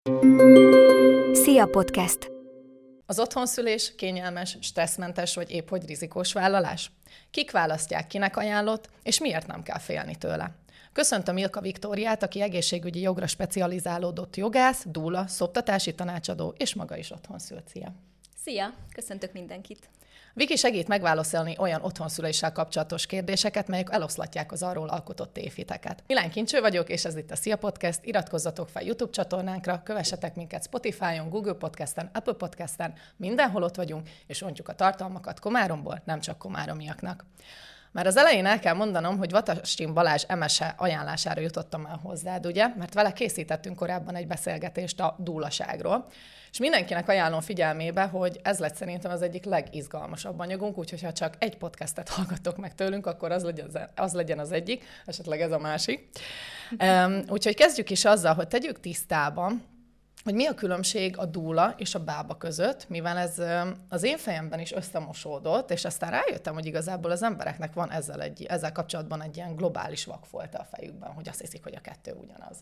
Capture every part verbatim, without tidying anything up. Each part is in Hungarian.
Szia Podcast! Az otthonszülés kényelmes, stresszmentes vagy épp hogy rizikós vállalás? Kik választják, kinek ajánlott, és miért nem kell félni tőle? Köszöntöm Ilka Viktóriát, aki egészségügyi jogra specializálódott jogász, dúla, szoptatási tanácsadó, és maga is otthonszült. Szia! Szia! Köszöntök mindenkit! Viki segít megválaszolni olyan otthonszüléssel kapcsolatos kérdéseket, melyek eloszlatják az arról alkotott tévhiteket. Milán Kincső vagyok, és ez itt a Szia Podcast. Iratkozzatok fel YouTube csatornánkra, kövessetek minket Spotify-on, Google Podcasten, Apple Podcasten, mindenhol ott vagyunk, és ontjuk a tartalmakat Komáromból, nem csak komáromiaknak. Már az elején el kell mondanom, hogy Vatastin Balázs emese ajánlására jutottam el hozzád, ugye? Mert vele készítettünk korábban egy beszélgetést a dúlaságról. És mindenkinek ajánlom figyelmébe, hogy ez lett szerintem az egyik legizgalmasabb anyagunk, úgyhogy ha csak egy podcastet hallgatok meg tőlünk, akkor az legyen az, legyen az egyik, esetleg ez a másik. Um, úgyhogy kezdjük is azzal, hogy tegyük tisztában, hogy mi a különbség a dúla és a bába között, mivel ez az én fejemben is összemosódott, és aztán rájöttem, hogy igazából az embereknek van ezzel, egy, ezzel kapcsolatban egy ilyen globális vakfolta a fejükben, hogy azt hiszik, hogy a kettő ugyanaz.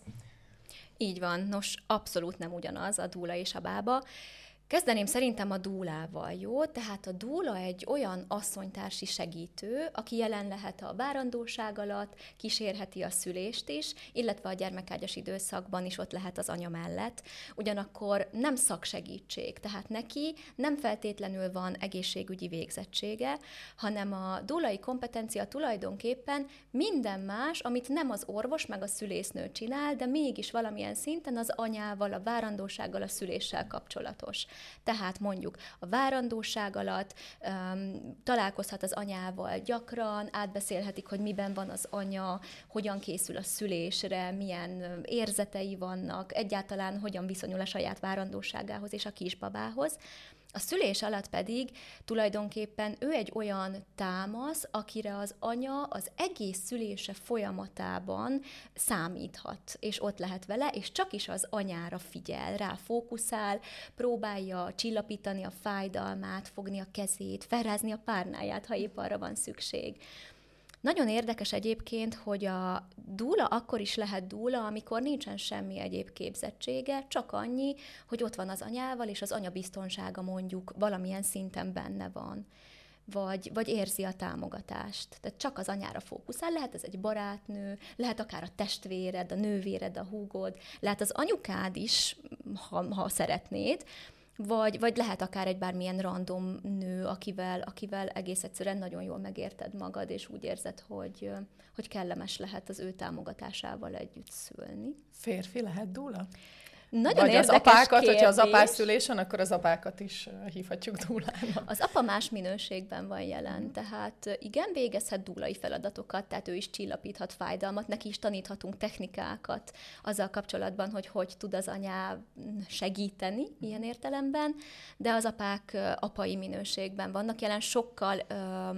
Így van. Nos, abszolút nem ugyanaz a dúla és a bába. Kezdeném szerintem a dúlával, jó? Tehát a dúla egy olyan asszonytársi segítő, aki jelen lehet a várandóság alatt, kísérheti a szülést is, illetve a gyermekágyas időszakban is ott lehet az anya mellett. Ugyanakkor nem szaksegítség, tehát neki nem feltétlenül van egészségügyi végzettsége, hanem a dúlai kompetencia tulajdonképpen minden más, amit nem az orvos meg a szülésznő csinál, de mégis valamilyen szinten az anyával, a várandósággal, a szüléssel kapcsolatos. Tehát mondjuk a várandóság alatt um, találkozhat az anyával gyakran, átbeszélhetik, hogy miben van az anya, hogyan készül a szülésre, milyen érzetei vannak, egyáltalán hogyan viszonyul a saját várandóságához és a kisbabához. A szülés alatt pedig tulajdonképpen ő egy olyan támasz, akire az anya az egész szülése folyamatában számíthat, és ott lehet vele, és csak is az anyára figyel, rá fókuszál, próbálja csillapítani a fájdalmát, fogni a kezét, felrázni a párnáját, ha épp arra van szükség. Nagyon érdekes egyébként, hogy a dúla akkor is lehet dúla, amikor nincsen semmi egyéb képzettsége, csak annyi, hogy ott van az anyával, és az anya biztonsága mondjuk valamilyen szinten benne van, vagy, vagy érzi a támogatást. Tehát csak az anyára fókuszál, lehet ez egy barátnő, lehet akár a testvéred, a nővéred, a húgod, lehet az anyukád is, ha, ha szeretnéd, Vagy, vagy lehet akár egy bármilyen random nő, akivel, akivel egész egyszerűen nagyon jól megérted magad, és úgy érzed, hogy, hogy kellemes lehet az ő támogatásával együtt szülni. Férfi lehet dúla? Nagyon Vagy érdekes az apákat, kérdés. hogyha az apás szülésen, akkor az apákat is hívhatjuk dúlának. Az apa más minőségben van jelen, tehát igen, végezhet dúlai feladatokat, tehát ő is csillapíthat fájdalmat, neki is taníthatunk technikákat azzal kapcsolatban, hogy hogy tud az anyá segíteni ilyen értelemben, de az apák apai minőségben vannak jelen, sokkal ö,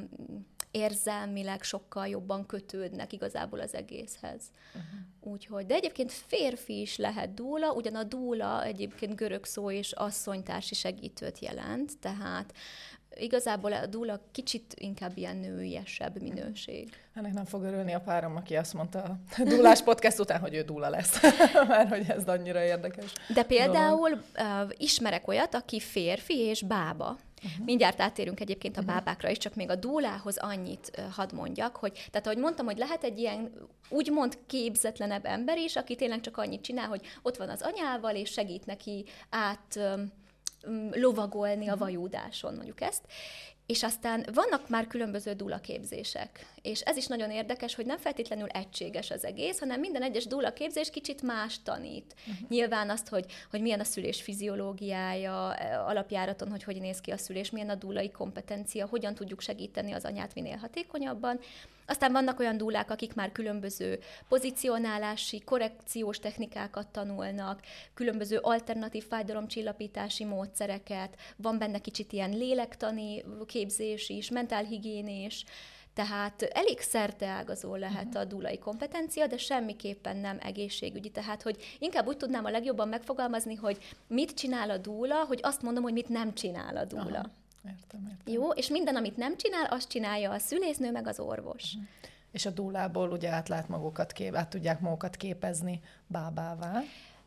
érzelmileg sokkal jobban kötődnek igazából az egészhez. Uh-huh. Úgyhogy, de egyébként férfi is lehet dúla, ugyan a dúla egyébként görög szó és asszonytársi segítőt jelent, tehát igazából a dúla kicsit inkább ilyen nőiesebb minőség. Ennek nem fog örülni a párom, aki azt mondta a dúlás podcast után, hogy ő dúla lesz. Már hogy ez annyira érdekes. De például uh, ismerek olyat, aki férfi és bába. Uh-huh. Mindjárt átérünk egyébként a bábákra is, csak még a dúlához annyit uh, hadd mondjak, hogy, tehát ahogy mondtam, hogy lehet egy ilyen úgymond képzetlenebb ember is, aki tényleg csak annyit csinál, hogy ott van az anyával, és segít neki át um, lovagolni a vajúdáson, mondjuk ezt. És aztán vannak már különböző dúlaképzések. És ez is nagyon érdekes, hogy nem feltétlenül egységes az egész, hanem minden egyes dúlaképzés kicsit más tanít. Uh-huh. Nyilván azt, hogy, hogy milyen a szülés fiziológiája, alapjáraton, hogy hogy néz ki a szülés, milyen a dúlai kompetencia, hogyan tudjuk segíteni az anyát minél hatékonyabban. Aztán vannak olyan dúlák, akik már különböző pozicionálási, korrekciós technikákat tanulnak, különböző alternatív fájdalomcsillapítási módszereket, van benne kicsit ilyen lélektani képzés is, mentálhigiénés, tehát elég szerteágazó lehet a dúlai kompetencia, de semmiképpen nem egészségügyi. Tehát, hogy inkább úgy tudnám a legjobban megfogalmazni, hogy mit csinál a dúla, hogy azt mondom, hogy mit nem csinál a dúla. Aha. Értem, értem. Jó, és minden, amit nem csinál, azt csinálja a szülésznő meg az orvos. Uh-huh. És a dúlából ugye át lehet magukat kép, át tudják magukat képezni bábává.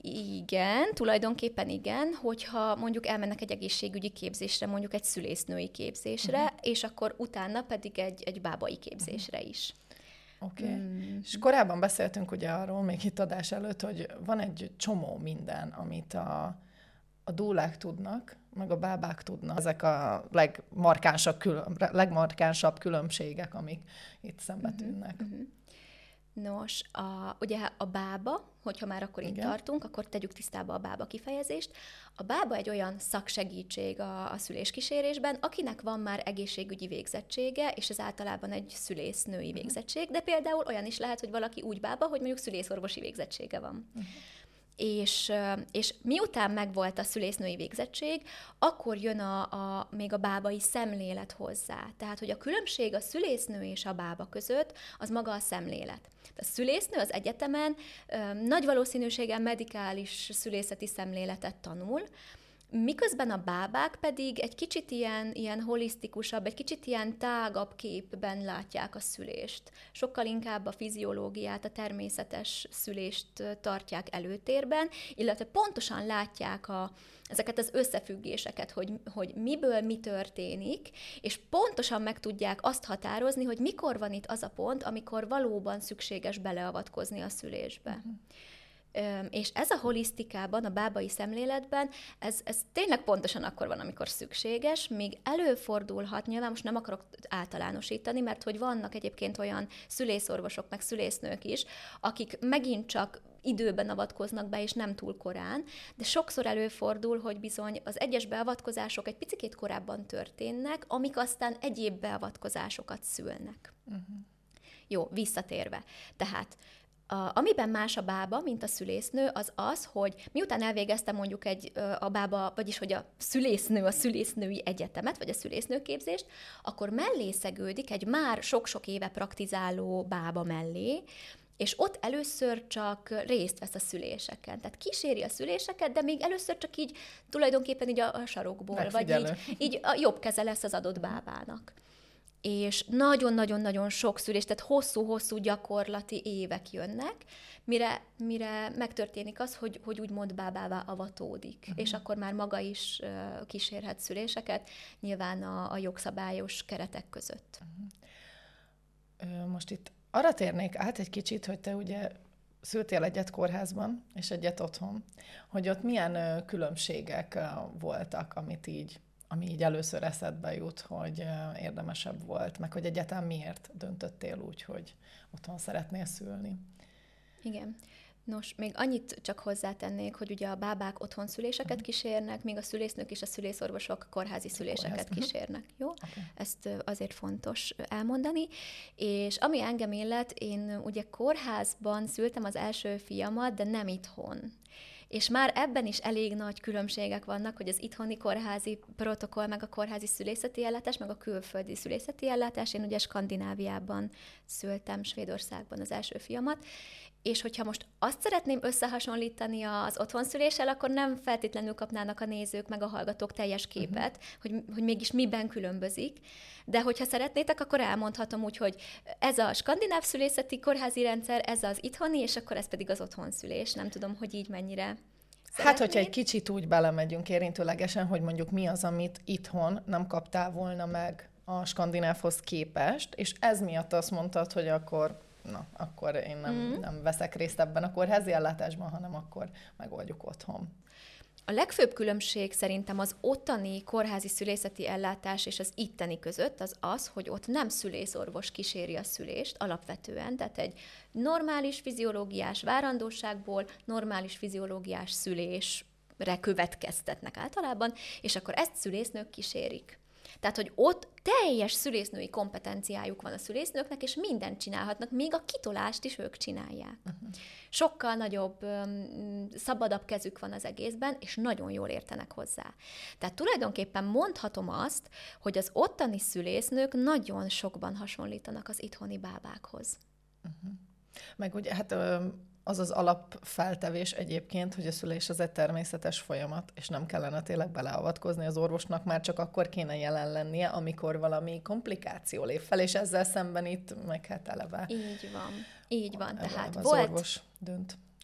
Igen, tulajdonképpen igen, hogyha mondjuk elmennek egy egészségügyi képzésre, mondjuk egy szülésznői képzésre, uh-huh. és akkor utána pedig egy, egy bábai képzésre uh-huh. is. Oké. Okay. Mm. És korábban beszéltünk ugye arról, még itt adás előtt, hogy van egy csomó minden, amit a, a dúlák tudnak, meg a bábák tudnak. Ezek a legmarkánsabb, külön, legmarkánsabb különbségek, amik itt szembetűnnek. Uh-huh. Uh-huh. Nos, a, ugye a bába, hogyha már akkor itt tartunk, akkor tegyük tisztába a bába kifejezést. A bába egy olyan szaksegítség a, a szüléskísérésben, akinek van már egészségügyi végzettsége, és ez általában egy szülésznői uh-huh. végzettség, de például olyan is lehet, hogy valaki úgy bába, hogy mondjuk szülészorvosi végzettsége van. Uh-huh. És, és miután megvolt a szülésznői végzettség, akkor jön a, a, még a bábai szemlélet hozzá. Tehát, hogy a különbség a szülésznő és a bába között, az maga a szemlélet. A szülésznő az egyetemen ö, nagy valószínűséggel medikális szülészeti szemléletet tanul, miközben a bábák pedig egy kicsit ilyen, ilyen holisztikusabb, egy kicsit ilyen tágabb képben látják a szülést. Sokkal inkább a fiziológiát, a természetes szülést tartják előtérben, illetve pontosan látják a, ezeket az összefüggéseket, hogy, hogy miből mi történik, és pontosan meg tudják azt határozni, hogy mikor van itt az a pont, amikor valóban szükséges beleavatkozni a szülésbe. Uh-huh. És ez a holisztikában, a bábai szemléletben, ez, ez tényleg pontosan akkor van, amikor szükséges, míg előfordulhat, nyilván most nem akarok általánosítani, mert hogy vannak egyébként olyan szülészorvosok, meg szülésznők is, akik megint csak időben avatkoznak be, és nem túl korán, de sokszor előfordul, hogy bizony az egyes beavatkozások egy picikét korábban történnek, amik aztán egyéb beavatkozásokat szülnek. Uh-huh. Jó, visszatérve. Tehát A, amiben más a bába, mint a szülésznő, az az, hogy miután elvégezte mondjuk egy, a bába, vagyis hogy a szülésznő a szülésznői egyetemet, vagy a szülésznőképzést, akkor mellé szegődik egy már sok-sok éve praktizáló bába mellé, és ott először csak részt vesz a szüléseken. Tehát kíséri a szüléseket, de még először csak így tulajdonképpen így a, a sarokból, megfigyelő. Vagy így, így a jobb keze lesz az adott bábának. És nagyon-nagyon-nagyon sok szülés, tehát hosszú-hosszú gyakorlati évek jönnek, mire, mire megtörténik az, hogy, hogy úgymond bábává avatódik, uh-huh. és akkor már maga is uh, kísérhet szüléseket, nyilván a, a jogszabályos keretek között. Uh-huh. Most itt arra térnék át egy kicsit, hogy te ugye szültél egyet kórházban, és egyet otthon, hogy ott milyen uh, különbségek uh, voltak, amit így ami így először eszedbe jut, hogy érdemesebb volt, meg hogy egyáltalán miért döntöttél úgy, hogy otthon szeretnél szülni. Igen. Nos, még annyit csak hozzátennék, hogy ugye a bábák otthon szüléseket uh-huh. kísérnek, míg a szülésznők és a szülészorvosok kórházi szüléseket Kórház. kísérnek. Jó? Okay. Ezt azért fontos elmondani. És ami engem illet, én ugye kórházban szültem az első fiamat, de nem itthon. És már ebben is elég nagy különbségek vannak, hogy az itthoni kórházi protokoll, meg a kórházi szülészeti ellátás, meg a külföldi szülészeti ellátás. Én ugye Skandináviában szültem, Svédországban az első fiamat, és hogyha most azt szeretném összehasonlítani az otthonszüléssel, akkor nem feltétlenül kapnának a nézők meg a hallgatók teljes képet, uh-huh. hogy, hogy mégis miben különbözik. De hogyha szeretnétek, akkor elmondhatom úgy, hogy ez a skandináv szülészeti kórházi rendszer, ez az itthoni, és akkor ez pedig az otthonszülés. Nem tudom, hogy így mennyire szeretnéd. Hát, hogyha egy kicsit úgy belemegyünk érintőlegesen, hogy mondjuk mi az, amit itthon nem kaptál volna meg a skandinávhoz képest, és ez miatt azt mondtad, hogy akkor... Na, akkor én nem, mm. nem veszek részt ebben a kórházi ellátásban, hanem akkor megoldjuk otthon. A legfőbb különbség szerintem az ottani kórházi szülészeti ellátás és az itteni között az az, hogy ott nem szülészorvos kíséri a szülést alapvetően, tehát egy normális fiziológiás várandóságból normális fiziológiás szülésre következtetnek általában, és akkor ezt szülésznők kísérik. Tehát, hogy ott teljes szülésznői kompetenciájuk van a szülésznőknek, és mindent csinálhatnak, még a kitolást is ők csinálják. Uh-huh. Sokkal nagyobb, szabadabb kezük van az egészben, és nagyon jól értenek hozzá. Tehát tulajdonképpen mondhatom azt, hogy az ottani szülésznők nagyon sokban hasonlítanak az itthoni bábákhoz. Uh-huh. Meg ugye, hát... Ö... az az alapfeltevés egyébként, hogy a szülés az egy természetes folyamat, és nem kellene tényleg beleavatkozni az orvosnak, már csak akkor kéne jelen lennie, amikor valami komplikáció lép fel, és ezzel szemben itt meg hát eleve. Így van, így van. Tehát az volt... orvos dönt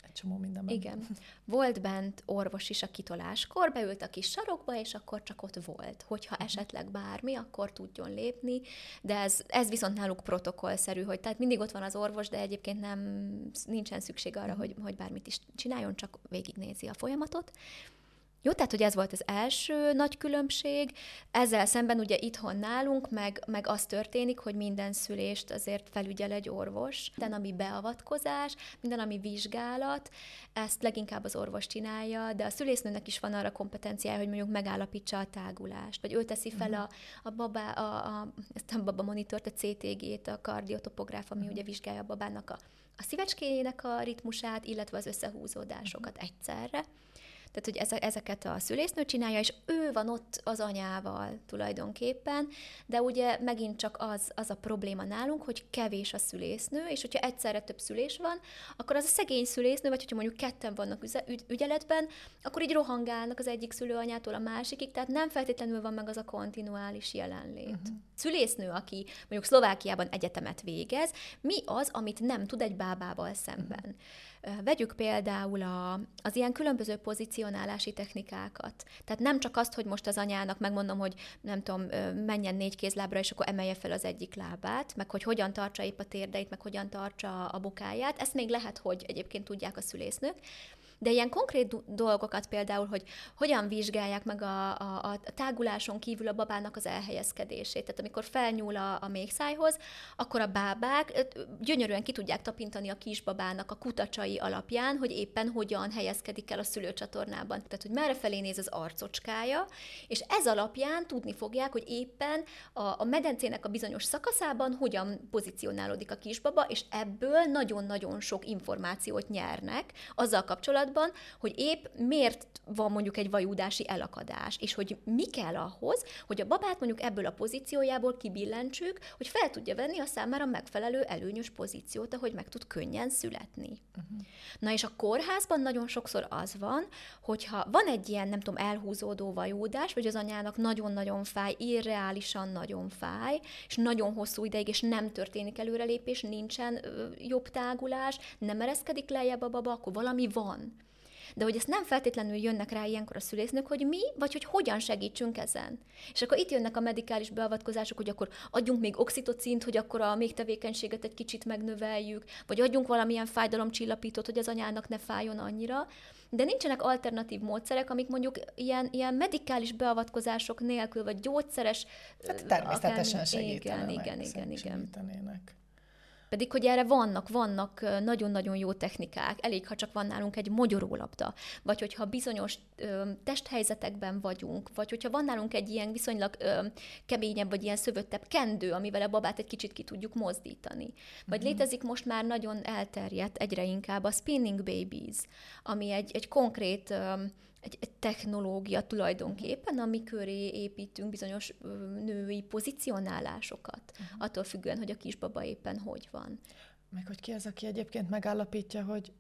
egy csomó mindenben. Igen. Volt bent orvos is a kitoláskor, beült a kis sarokba, és akkor csak ott volt. Hogyha esetleg bármi, akkor tudjon lépni, de ez, ez viszont náluk protokollszerű, hogy tehát mindig ott van az orvos, de egyébként nem, nincsen szükség arra, hogy, hogy bármit is csináljon, csak végignézi a folyamatot. Jó, tehát, hogy ez volt az első nagy különbség. Ezzel szemben ugye itthon nálunk, meg, meg az történik, hogy minden szülést azért felügyel egy orvos. Minden, ami beavatkozás, minden, ami vizsgálat, ezt leginkább az orvos csinálja, de a szülésznőnek is van arra kompetenciája, hogy mondjuk megállapítsa a tágulást, vagy ő teszi fel a, a, babá, a, a, ezt a babamonitort, a cé té gét, a kardiotopográf, ami ugye vizsgálja a babának a, a szívecskéjének a ritmusát, illetve az összehúzódásokat egyszerre. Tehát, hogy ezeket a szülésznő csinálja, és ő van ott az anyával tulajdonképpen, de ugye megint csak az, az a probléma nálunk, hogy kevés a szülésznő, és hogyha egyszerre több szülés van, akkor az a szegény szülésznő, vagy hogyha mondjuk ketten vannak ügy- ügyeletben, akkor így rohangálnak az egyik szülőanyától a másikig, tehát nem feltétlenül van meg az a kontinuális jelenlét. Uh-huh. Szülésznő, aki mondjuk Szlovákiában egyetemet végez, mi az, amit nem tud egy bábával szemben? Uh-huh. Vegyük például a, az ilyen különböző pozícionálási technikákat. Tehát nem csak azt, hogy most az anyának megmondom, hogy nem tudom, menjen négy kézlábra, és akkor emelje fel az egyik lábát, meg hogy hogyan tartsa épp a térdeit, meg hogyan tartsa a bokáját. Ezt még lehet, hogy egyébként tudják a szülésznők. De ilyen konkrét dolgokat például, hogy hogyan vizsgálják meg a, a, a táguláson kívül a babának az elhelyezkedését. Tehát amikor felnyúl a, a méhszájhoz, akkor a bábák gyönyörűen ki tudják tapintani a kisbabának a kutacsai alapján, hogy éppen hogyan helyezkedik el a szülőcsatornában. Tehát, hogy merre felé néz az arcocskája, és ez alapján tudni fogják, hogy éppen a, a medencének a bizonyos szakaszában hogyan pozícionálódik a kisbaba, és ebből nagyon-nagyon sok információt nyernek azzal kapcsolatban, hogy épp miért van mondjuk egy vajúdási elakadás, és hogy mi kell ahhoz, hogy a babát mondjuk ebből a pozíciójából kibillentsük, hogy fel tudja venni a számára megfelelő előnyös pozíciót, ahogy meg tud könnyen születni. Uh-huh. Na és a kórházban nagyon sokszor az van, hogyha van egy ilyen, nem tudom, elhúzódó vajúdás, vagy az anyának nagyon-nagyon fáj, irreálisan nagyon fáj, és nagyon hosszú ideig, és nem történik előrelépés, nincsen ö, jobb tágulás, nem ereszkedik lejjebb a baba, akkor valami van. De hogy ezt nem feltétlenül jönnek rá ilyenkor a szülésznők, hogy mi, vagy hogy hogyan segítsünk ezen. És akkor itt jönnek a medikális beavatkozások, hogy akkor adjunk még oxitocint, hogy akkor a méhtevékenységet egy kicsit megnöveljük, vagy adjunk valamilyen fájdalomcsillapítót, hogy az anyának ne fájjon annyira. De nincsenek alternatív módszerek, amik mondjuk ilyen, ilyen medikális beavatkozások nélkül, vagy gyógyszeres... Hát természetesen segítenek. Igen, igen, igen, igen. Pedig, hogy erre vannak, vannak nagyon-nagyon jó technikák, elég, ha csak van nálunk egy mogyorólabda, vagy hogyha bizonyos ö, testhelyzetekben vagyunk, vagy hogyha van nálunk egy ilyen viszonylag ö, keményebb, vagy ilyen szövöttebb kendő, amivel a babát egy kicsit ki tudjuk mozdítani. Vagy uh-huh. létezik most már nagyon elterjedt egyre inkább a spinning babies, ami egy, egy konkrét... Ö, Egy, egy technológia tulajdonképpen, ami köré építünk bizonyos ö, női pozicionálásokat, uh-huh. attól függően, hogy a kisbaba éppen hogy van. Meg hogy ki az, aki egyébként megállapítja, hogy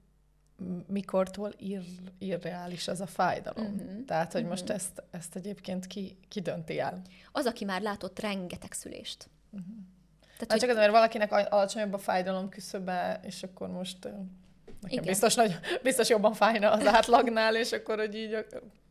mikortól ir- irreális az a fájdalom. Uh-huh. Tehát, hogy uh-huh. most ezt, ezt egyébként ki, ki dönti el? Az, aki már látott rengeteg szülést. Uh-huh. Tehát, hogy... Csak azért, mert valakinek alacsonyabb a fájdalom küszöbe, és akkor most... Nekem biztos, nagy, biztos jobban fájna az átlagnál, és akkor, hogy így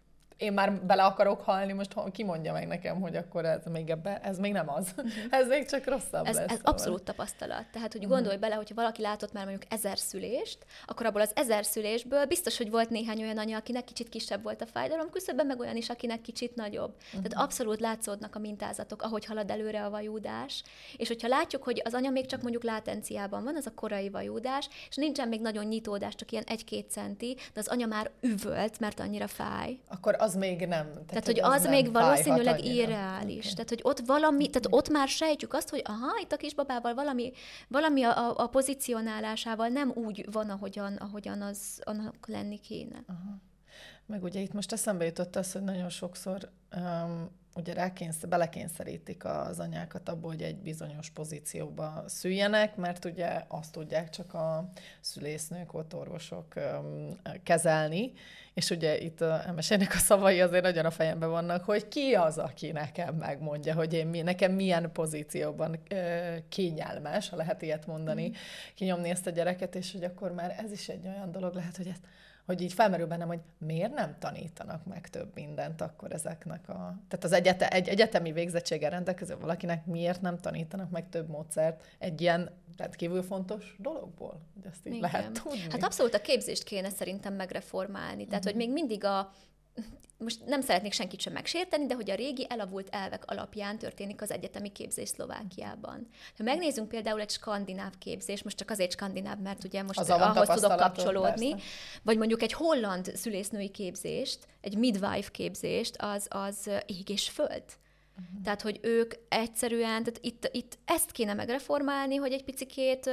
én már bele akarok halni, most ki mondja meg nekem, hogy akkor ez még, ebbe, ez még nem az. Uh-huh. Ez még csak rosszabb ez, lesz. Ez abszolút tapasztalat. Tehát, hogy uh-huh. gondolj bele, hogyha valaki látott már mondjuk ezer szülést, akkor abból az ezer szülésből biztos, hogy volt néhány olyan anya, akinek kicsit kisebb volt a fájdalom küszöbben, meg olyan is, akinek kicsit nagyobb. Uh-huh. Tehát abszolút látszódnak a mintázatok, ahogy halad előre a vajúdás. És hogyha látjuk, hogy az anya még csak mondjuk látenciában van, az a korai vajúdás, és nincsen még nagyon nyitódás, csak ilyen egy-két centi, de az anya már üvölt, mert annyira fáj. Akkor az még nem. Tehát, tehát hogy az, az még valószínűleg irreális. Okay. Tehát, hogy ott valami, tehát ott már sejtjük azt, hogy aha, itt a kisbabával valami, valami a, a pozícionálásával nem úgy van, ahogyan, ahogyan az annak lenni kéne. Aha. Meg ugye itt most eszembe jutott az, hogy nagyon sokszor um, ugye rákényszer, belekényszerítik az anyákat abból, hogy egy bizonyos pozícióba szüljenek, mert ugye azt tudják csak a szülésznők, ott orvosok um, kezelni, és ugye itt a Emesének a szavai azért nagyon a fejemben vannak, hogy ki az, aki nekem megmondja, hogy én mi, nekem milyen pozícióban uh, kényelmes, ha lehet ilyet mondani, mm. kinyomni ezt a gyereket, és hogy akkor már ez is egy olyan dolog lehet, hogy ezt hogy így felmerül bennem, hogy miért nem tanítanak meg több mindent akkor ezeknek a... Tehát az egyete, egy egyetemi végzettséggel rendelkező valakinek miért nem tanítanak meg több módszert egy ilyen rendkívül fontos dologból? Hogy ezt így Igen. lehet tudni. Hát abszolút a képzést kéne szerintem megreformálni. Tehát, uh-huh. hogy még mindig a... Most nem szeretnék senkit sem megsérteni, de hogy a régi elavult elvek alapján történik az egyetemi képzés Szlovákiában. Ha megnézzünk például egy skandináv képzés, most csak azért skandináv, mert ugye most az ahhoz tudok kapcsolódni, persze. Vagy mondjuk egy holland szülésznői képzést, egy midwife képzést, az, az ég és föld. Uh-huh. Tehát, hogy ők egyszerűen, tehát itt, itt ezt kéne megreformálni, hogy egy picikét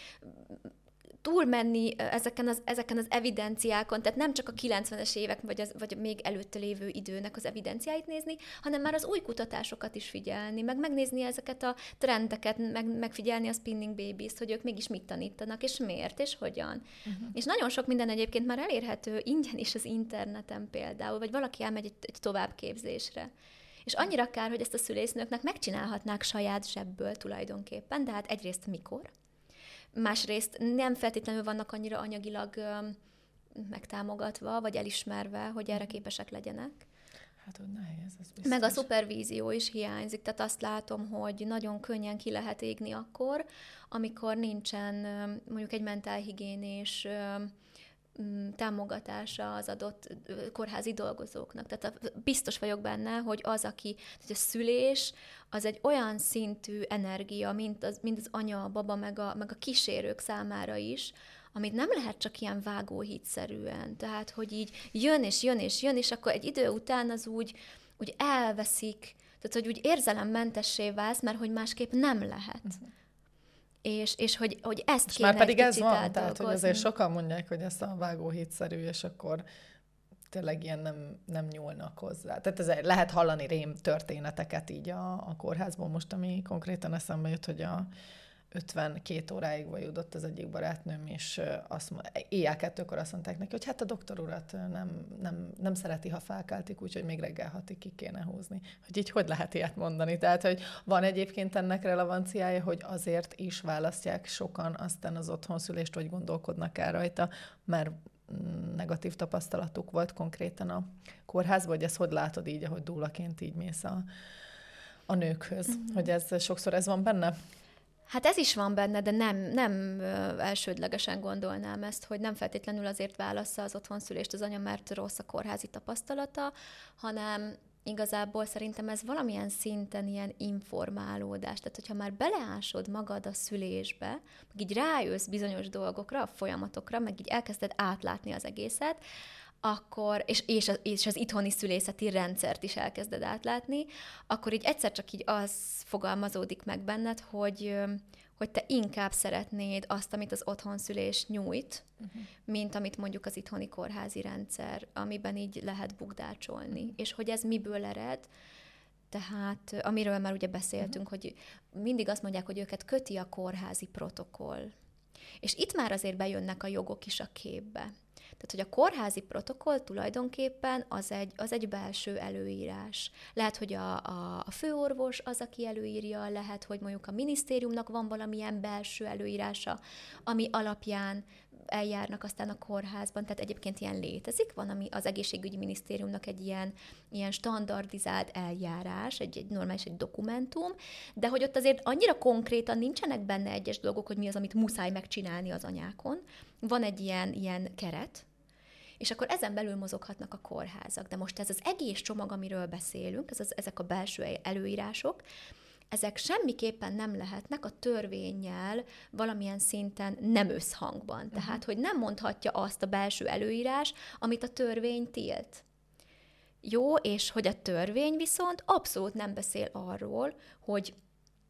túlmenni ezeken az, ezeken az evidenciákon, tehát nem csak a kilencvenes évek, vagy, az, vagy még előtte lévő időnek az evidenciáit nézni, hanem már az új kutatásokat is figyelni, meg megnézni ezeket a trendeket, meg, megfigyelni a spinning babies-t, hogy ők mégis mit tanítanak, és miért, és hogyan. Uh-huh. És nagyon sok minden egyébként már elérhető ingyen is az interneten például, vagy valaki elmegy egy, egy továbbképzésre. És annyira kár, hogy ezt a szülésznőknek megcsinálhatnák saját zsebből tulajdonképpen, de hát egyrészt mikor? Másrészt nem feltétlenül vannak annyira anyagilag megtámogatva, vagy elismerve, hogy erre képesek legyenek. Hát, hogy nehéz, ez biztos. Meg a szupervízió is hiányzik, tehát azt látom, hogy nagyon könnyen ki lehet égni akkor, amikor nincsen mondjuk egy mentálhigiénés támogatása az adott kórházi dolgozóknak. Tehát biztos vagyok benne, hogy az, aki, tehát a szülés, az egy olyan szintű energia, mint az, mint az anya, a baba, meg a, meg a kísérők számára is, amit nem lehet csak ilyen vágóhídszerűen. Tehát, hogy így jön és jön és jön, és akkor egy idő után az úgy, úgy elveszik, tehát, hogy úgy érzelemmentessé válsz, mert hogy másképp nem lehet. Uh-huh. És, és hogy, hogy ezt és kéne már pedig egy ez van, átdolgozni. tehát hogy azért sokan mondják, hogy ez a vágóhídszerű, és akkor tényleg ilyen nem, nem nyúlnak hozzá. Tehát ez lehet hallani rém történeteket így a, a kórházból most, ami konkrétan eszembe jut, hogy a ötvenkét óráig vajudott az egyik barátnőm, és azt, éjjel kettőkor azt mondták neki, hogy hát a doktor urat nem, nem, nem szereti, ha felkeltik, úgyhogy még reggel hatig ki kéne húzni. Hogy így hogy lehet ilyet mondani? Tehát, hogy van egyébként ennek relevanciája, hogy azért is választják sokan aztán az otthonszülést, vagy gondolkodnak el rajta, mert negatív tapasztalatuk volt konkrétan a kórházban, hogy ezt hogy látod így, ahogy dúlaként így mész a, a nőkhöz? Mm-hmm. Hogy ez sokszor ez van benne? Hát ez is van benne, de nem, nem elsődlegesen gondolnám ezt, hogy nem feltétlenül azért válassza az otthonszülést az anya, mert rossz a kórházi tapasztalata, hanem igazából szerintem ez valamilyen szinten ilyen informálódás. Tehát, hogyha már beleásod magad a szülésbe, meg így rájössz bizonyos dolgokra, a folyamatokra, meg így elkezded átlátni az egészet, akkor, és, és, az, és az itthoni szülészeti rendszert is elkezded átlátni, akkor így egyszer csak így az fogalmazódik meg benned, hogy, hogy te inkább szeretnéd azt, amit az otthonszülés nyújt, uh-huh. mint amit mondjuk az itthoni kórházi rendszer, amiben így lehet bukdácsolni. Uh-huh. És hogy ez miből ered, tehát amiről már ugye beszéltünk, uh-huh. hogy mindig azt mondják, hogy őket köti a kórházi protokoll. És itt már azért bejönnek a jogok is a képbe. Tehát, hogy a kórházi protokoll tulajdonképpen az egy, az egy belső előírás. Lehet, hogy a, a, a főorvos az, aki előírja, lehet, hogy mondjuk a minisztériumnak van valamilyen belső előírása, ami alapján eljárnak aztán a kórházban, tehát egyébként ilyen létezik, van ami az egészségügyi minisztériumnak egy ilyen, ilyen standardizált eljárás, egy, egy normális egy dokumentum, de hogy ott azért annyira konkrétan nincsenek benne egyes dolgok, hogy mi az, amit muszáj megcsinálni az anyákon. Van egy ilyen, ilyen keret, és akkor ezen belül mozoghatnak a kórházak. De most ez az egész csomag, amiről beszélünk, ez az, ezek a belső előírások, ezek semmiképpen nem lehetnek a törvénnyel valamilyen szinten nem összhangban. Uh-huh. Tehát, hogy nem mondhatja azt a belső előírás, amit a törvény tilt. Jó, és hogy a törvény viszont abszolút nem beszél arról, hogy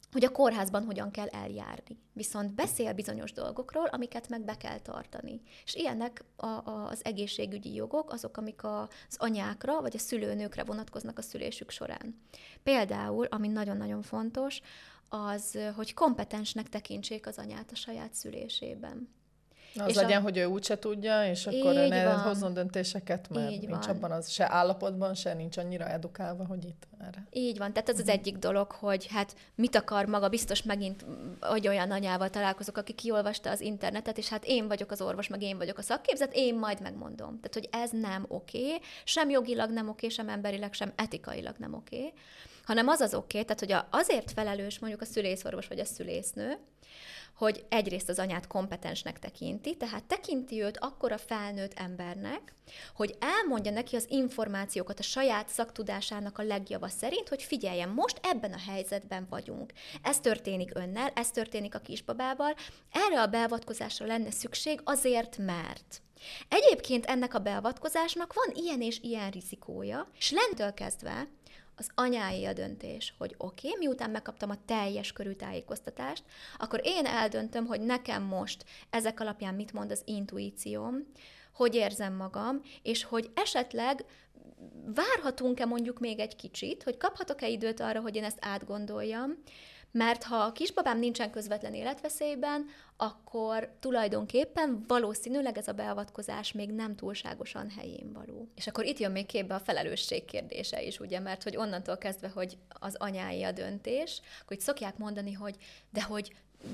hogy a kórházban hogyan kell eljárni. Viszont beszél bizonyos dolgokról, amiket meg be kell tartani. És ilyenek a, a, az egészségügyi jogok, azok, amik az anyákra vagy a szülőnőkre vonatkoznak a szülésük során. Például, ami nagyon-nagyon fontos, az, hogy kompetensnek tekintsék az anyát a saját szülésében. Az és legyen, a... hogy ő úgyse tudja, és akkor ő ne hozzon döntéseket, mert így nincs van. abban az se állapotban, se nincs annyira edukálva, hogy itt erre. Így van, tehát ez az egyik dolog, hogy hát mit akar maga, biztos megint, hogy olyan anyával találkozok, aki kiolvasta az internetet, és hát én vagyok az orvos, meg én vagyok a szakképzett, én majd megmondom. Tehát, hogy ez nem oké, sem jogilag nem oké, sem emberileg, sem etikailag nem oké, hanem az az oké, tehát, hogy azért felelős mondjuk a szülészorvos vagy a szülésznő, hogy egyrészt az anyát kompetensnek tekinti, tehát tekinti őt akkora felnőtt embernek, hogy elmondja neki az információkat a saját szaktudásának a legjava szerint, hogy figyeljen, most ebben a helyzetben vagyunk. Ez történik önnel, ez történik a kisbabával, erre a beavatkozásra lenne szükség azért, mert... Egyébként ennek a beavatkozásnak van ilyen és ilyen rizikója, és lentől kezdve az anyái a döntés, hogy oké, okay, miután megkaptam a teljes körű tájékoztatást, akkor én eldöntöm, hogy nekem most ezek alapján mit mond az intuícióm, hogy érzem magam, és hogy esetleg várhatunk-e mondjuk még egy kicsit, hogy kaphatok-e időt arra, hogy én ezt átgondoljam, mert ha a kisbabám nincsen közvetlen életveszélyben, akkor tulajdonképpen valószínűleg ez a beavatkozás még nem túlságosan helyén való. És akkor itt jön még képbe a felelősség kérdése is, ugye, mert hogy onnantól kezdve, hogy az anyái a döntés, akkor itt szokják mondani, hogy de hogy...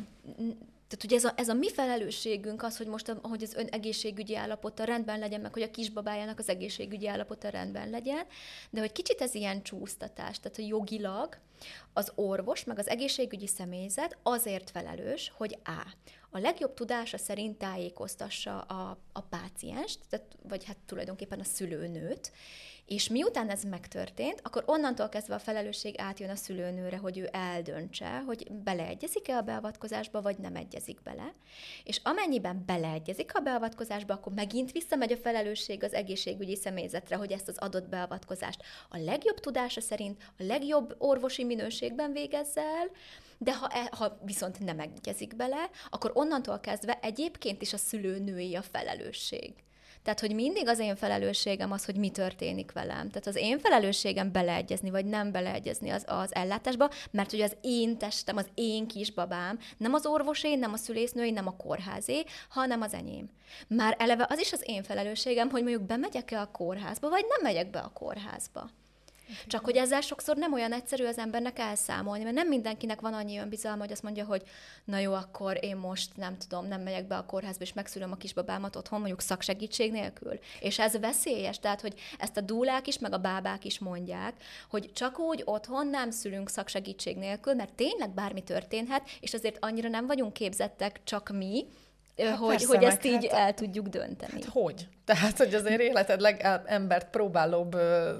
Tehát ugye ez a, ez a mi felelősségünk az, hogy most a, hogy az ön egészségügyi állapota rendben legyen, meg hogy a kisbabájának az egészségügyi állapota rendben legyen, de hogy kicsit ez ilyen csúsztatás, tehát hogy jogilag az orvos, meg az egészségügyi személyzet azért felelős, hogy A. a legjobb tudása szerint tájékoztassa a, a pácienst, tehát, vagy hát tulajdonképpen a szülőnőt, és miután ez megtörtént, akkor onnantól kezdve a felelősség átjön a szülőnőre, hogy ő eldöntse, hogy beleegyezik-e a beavatkozásba, vagy nem egyezik bele. És amennyiben beleegyezik a beavatkozásba, akkor megint visszamegy a felelősség az egészségügyi személyzetre, hogy ezt az adott beavatkozást a legjobb tudása szerint, a legjobb orvosi minőségben végezze el, de ha, e, ha viszont nem egyezik bele, akkor onnantól kezdve egyébként is a szülőnői a felelősség. Tehát, hogy mindig az én felelősségem az, hogy mi történik velem. Tehát az én felelősségem beleegyezni, vagy nem beleegyezni az, az ellátásba, mert hogy az én testem, az én kisbabám, nem az orvosé, nem a szülésznői, nem a kórházé, hanem az enyém. Már eleve az is az én felelősségem, hogy mondjuk bemegyek-e a kórházba, vagy nem megyek be a kórházba. Csak hogy ezzel sokszor nem olyan egyszerű az embernek elszámolni, mert nem mindenkinek van annyi önbizalma, hogy azt mondja, hogy na jó, akkor én most nem tudom, nem megyek be a kórházba, és megszülöm a kisbabámat otthon, mondjuk szaksegítség nélkül. És ez veszélyes, tehát, hogy ezt a dúlák is, meg a bábák is mondják, hogy csak úgy otthon nem szülünk szaksegítség nélkül, mert tényleg bármi történhet, és azért annyira nem vagyunk képzettek csak mi, Hát hogy, persze, hogy ezt így hát, el tudjuk dönteni. Hát hogy? Tehát, hogy azért életed legembert próbálóbb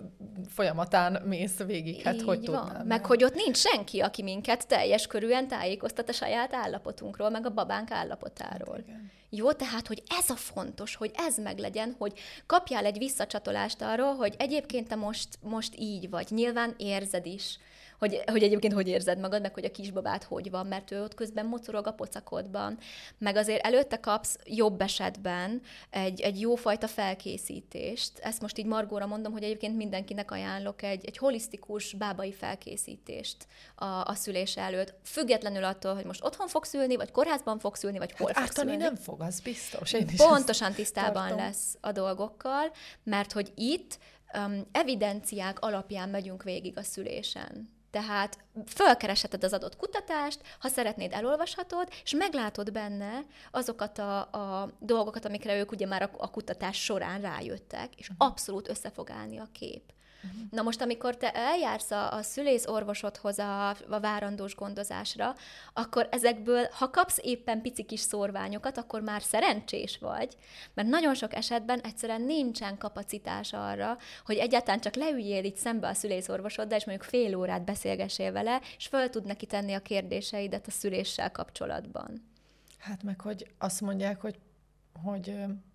folyamatán mész végig, hát így hogy van. tudnál? Meg hogy ott nincs senki, aki minket teljes körűen tájékoztat a saját állapotunkról, meg a babánk állapotáról. Hát jó, tehát, hogy ez a fontos, hogy ez meglegyen, hogy kapjál egy visszacsatolást arról, hogy egyébként te most, most így vagy. Nyilván érzed is, Hogy, hogy egyébként hogy érzed magad, meg hogy a kisbabád hogy van, mert ő ott közben mocorog a pocakodban, meg azért előtte kapsz jobb esetben egy, egy jófajta felkészítést. Ezt most így Margóra mondom, hogy egyébként mindenkinek ajánlok egy, egy holisztikus bábai felkészítést a, a szülés előtt. Függetlenül attól, hogy most otthon fogsz ülni, vagy kórházban fogsz ülni, vagy hol hát fogsz ártani ülni. nem fog, az biztos. Én is Pontosan tisztában tartom. lesz a dolgokkal, mert hogy itt um, evidenciák alapján megyünk végig a szülésen. Tehát fölkeresheted az adott kutatást, ha szeretnéd, elolvashatod, és meglátod benne azokat a, a dolgokat, amikre ők ugye már a, a kutatás során rájöttek, és uh-huh. abszolút össze fog állni a kép. Uh-huh. Na most, amikor te eljársz a, a szülészorvosodhoz a, a várandós gondozásra, akkor ezekből, ha kapsz éppen pici kis szórványokat, akkor már szerencsés vagy, mert nagyon sok esetben egyszerűen nincsen kapacitás arra, hogy egyáltalán csak leüljél itt szembe a szülészorvosoddal, és mondjuk fél órát beszélgessél vele, és föl tud neki tenni a kérdéseidet a szüléssel kapcsolatban. Hát meg, hogy azt mondják, hogy, hogy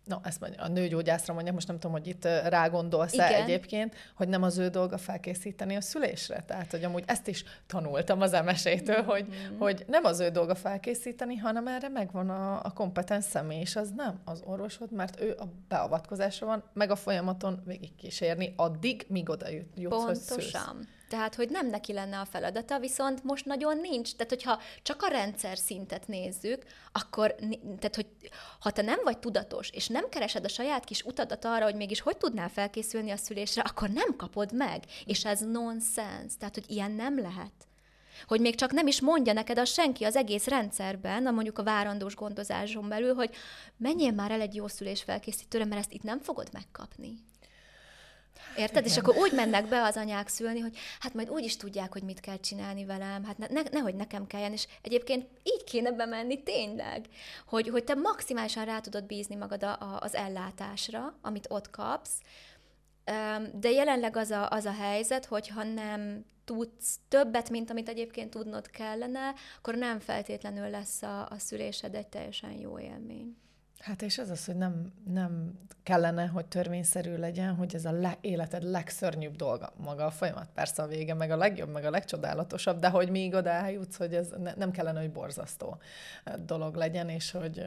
na, ezt mondja, a nőgyógyászra mondja, most nem tudom, hogy itt rágondolsz-e egyébként, hogy nem az ő dolga felkészíteni a szülésre. Tehát, hogy amúgy ezt is tanultam az em es é-től, mm-hmm. hogy, hogy nem az ő dolga felkészíteni, hanem erre megvan a, a kompetens személy, és az nem az orvosod, mert ő a beavatkozásra van, meg a folyamaton végig kísérni addig, míg oda jutsz, hogy szülsz. Pontosan. Tehát, hogy nem neki lenne a feladata, viszont most nagyon nincs. Tehát, hogyha csak a rendszer szintet nézzük, akkor, tehát, hogy ha te nem vagy tudatos, és nem keresed a saját kis utadat arra, hogy mégis hogy tudnál felkészülni a szülésre, akkor nem kapod meg. És ez nonsens. Tehát, hogy ilyen nem lehet. Hogy még csak nem is mondja neked az senki az egész rendszerben, a mondjuk a várandós gondozáson belül, hogy menjél már el egy jó szülés felkészítőre, mert ezt itt nem fogod megkapni. Érted? Igen. És akkor úgy mennek be az anyák szülni, hogy hát majd úgy is tudják, hogy mit kell csinálni velem, hát ne, ne, nehogy nekem kelljen, és egyébként így kéne bemenni tényleg, hogy, hogy te maximálisan rá tudod bízni magad a, a, az ellátásra, amit ott kapsz, de jelenleg az a, az a helyzet, hogyha nem tudsz többet, mint amit egyébként tudnod kellene, akkor nem feltétlenül lesz a, a szülésed egy teljesen jó élmény. Hát és ez az, hogy nem, nem kellene, hogy törvényszerű legyen, hogy ez a le, életed legszörnyűbb dolga maga a folyamat. Persze a vége meg a legjobb, meg a legcsodálatosabb, de hogy még oda eljutsz, hogy ez ne, nem kellene, hogy borzasztó dolog legyen, és hogy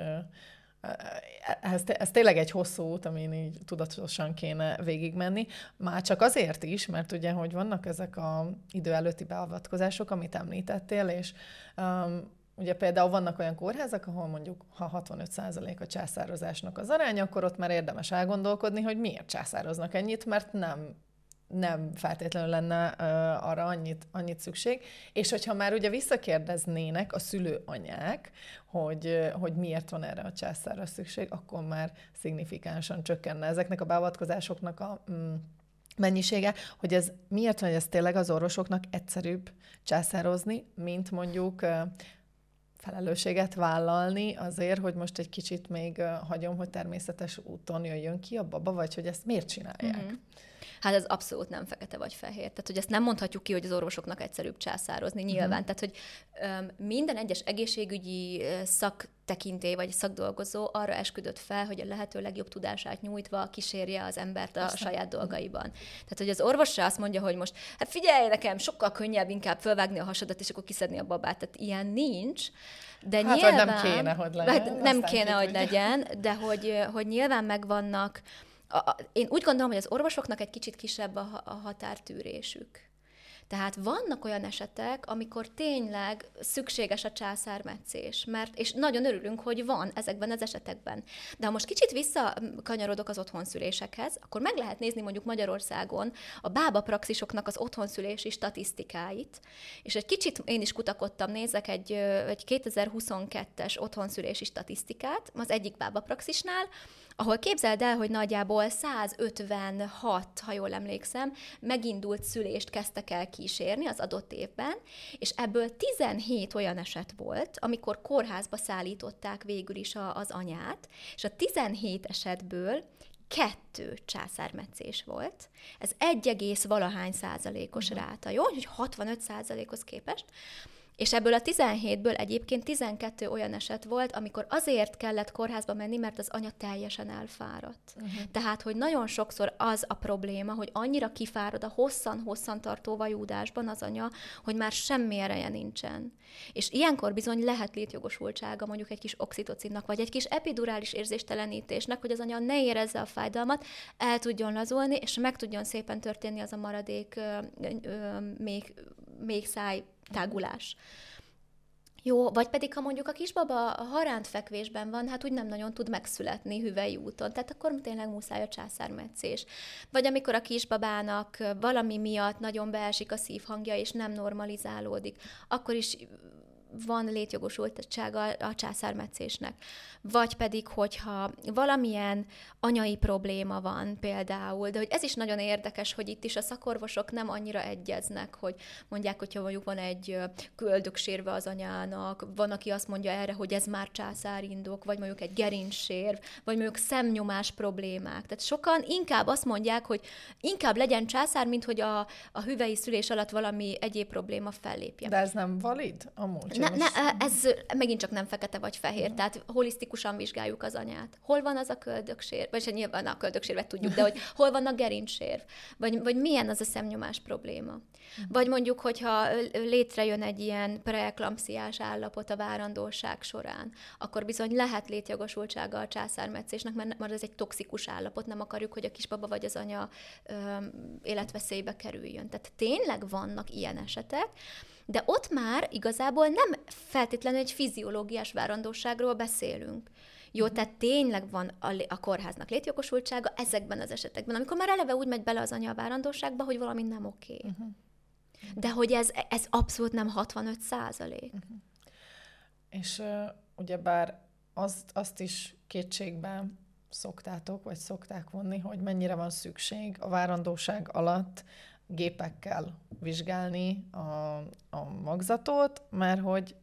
ez, ez tényleg egy hosszú út, amin így tudatosan kéne végigmenni. Már csak azért is, mert ugye, hogy vannak ezek az idő előtti beavatkozások, amit említettél, és um, ugye például vannak olyan kórházak, ahol mondjuk, ha hatvanöt százalék a császározásnak az aránya, akkor ott már érdemes elgondolkodni, hogy miért császároznak ennyit, mert nem, nem feltétlenül lenne uh, arra annyit, annyit szükség. És hogyha már ugye visszakérdeznének a szülőanyák, hogy, hogy miért van erre a császárra szükség, akkor már szignifikánsan csökkenne ezeknek a beavatkozásoknak a mm, mennyisége, hogy ez miért van, hogy ez tényleg az orvosoknak egyszerűbb császározni, mint mondjuk uh, felelősséget vállalni azért, hogy most egy kicsit még uh, hagyom, hogy természetes úton jöjjön ki a baba, vagy hogy ezt miért csinálják? Mm-hmm. Hát ez abszolút nem fekete vagy fehér. Tehát, hogy ezt nem mondhatjuk ki, hogy az orvosoknak egyszerűbb császározni, nyilván. Mm-hmm. Tehát, hogy um, minden egyes egészségügyi uh, szaktekintély vagy szakdolgozó arra esküdött fel, hogy a lehető legjobb tudását nyújtva kísérje az embert a, a saját dolgaiban. Tehát, hogy az orvos se azt mondja, hogy most, hát figyelj nekem, sokkal könnyebb inkább fölvágni a hasadat, és akkor kiszedni a babát. Tehát ilyen nincs. De hát, nyilván, nem kéne, hogy legyen. Nem kéne, hogy legyen, de hogy, hogy nyilván megvannak. A, a, én úgy gondolom, hogy az orvosoknak egy kicsit kisebb a, a határtűrésük. Tehát vannak olyan esetek, amikor tényleg szükséges a császármetszés, mert, és nagyon örülünk, hogy van ezekben az esetekben. De ha most kicsit visszakanyarodok az otthonszülésekhez, akkor meg lehet nézni mondjuk Magyarországon a bábapraxisoknak az otthonszülési statisztikáit, és egy kicsit én is kutakodtam, nézek egy, egy kétezer-huszonkettes otthonszülési statisztikát az egyik bábapraxisnál, ahol képzeld el, hogy nagyjából százötvenhat, ha jól emlékszem, megindult szülést kezdtek el kísérni az adott évben, és ebből tizenhét olyan eset volt, amikor kórházba szállították végül is a, az anyát, és a tizenhét esetből kettő császármetszés volt. Ez egy egész valahány százalékos uh-huh. ráta, jó? Hogy hatvanöt százalékhoz képest. És ebből a tizenhétből egyébként tizenkettő olyan eset volt, amikor azért kellett kórházba menni, mert az anya teljesen elfáradt. Uh-huh. Tehát, hogy nagyon sokszor az a probléma, hogy annyira kifárad a hosszan-hosszan tartó vajúdásban az anya, hogy már semmi ereje nincsen. És ilyenkor bizony lehet létjogosultsága mondjuk egy kis oxitocinnak, vagy egy kis epidurális érzéstelenítésnek, hogy az anya ne érezze a fájdalmat, el tudjon lazulni, és meg tudjon szépen történni az a maradék ö, ö, még, még száj tágulás. Jó, vagy pedig, ha mondjuk a kisbaba a harántfekvésben van, hát úgy nem nagyon tud megszületni hüvely úton, tehát akkor tényleg muszáj a császármetszés. Vagy amikor a kisbabának valami miatt nagyon beesik a szívhangja, és nem normalizálódik, akkor is van létjogosultsága a császármetszésnek. Vagy pedig, hogyha valamilyen anyai probléma van például, de hogy ez is nagyon érdekes, hogy itt is a szakorvosok nem annyira egyeznek, hogy mondják, hogyha mondjuk van egy köldöksérve az anyának, van, aki azt mondja erre, hogy ez már császárindok, vagy mondjuk egy gerincsérv, vagy mondjuk szemnyomás problémák. Tehát sokan inkább azt mondják, hogy inkább legyen császár, mint hogy a, a hüvelyi szülés alatt valami egyéb probléma fellépjen. De ez nem valid amúgy? ne, ne, ez megint csak nem fekete vagy fehér, uh-huh. tehát holisztikusan vizsgáljuk az anyát. Hol van az a köldöksérv? Vagy nyilván a köldöksérvet tudjuk, de hogy hol van a gerincsérv? Vagy, vagy milyen az a szemnyomás probléma? Uh-huh. Vagy mondjuk, hogyha létrejön egy ilyen preeklampsziás állapot a várandóság során, akkor bizony lehet létjogosultsága a császármetszésnek, mert, mert ez egy toxikus állapot, nem akarjuk, hogy a kisbaba vagy az anya ö, életveszélybe kerüljön. Tehát tényleg vannak ilyen esetek, de ott már igazából nem feltétlenül egy fiziológiás várandóságról beszélünk. Jó, tehát tényleg van a, a kórháznak létjogosultsága ezekben az esetekben, amikor már eleve úgy megy bele az anya a várandóságba, hogy valami nem oké. Okay. Uh-huh. De hogy ez, ez abszolút nem hatvanöt százalék. Uh-huh. És uh, ugyebár azt, azt is kétségbe szoktátok, vagy szokták vonni, hogy mennyire van szükség a várandóság alatt gépekkel vizsgálni a, a magzatot, mert hogy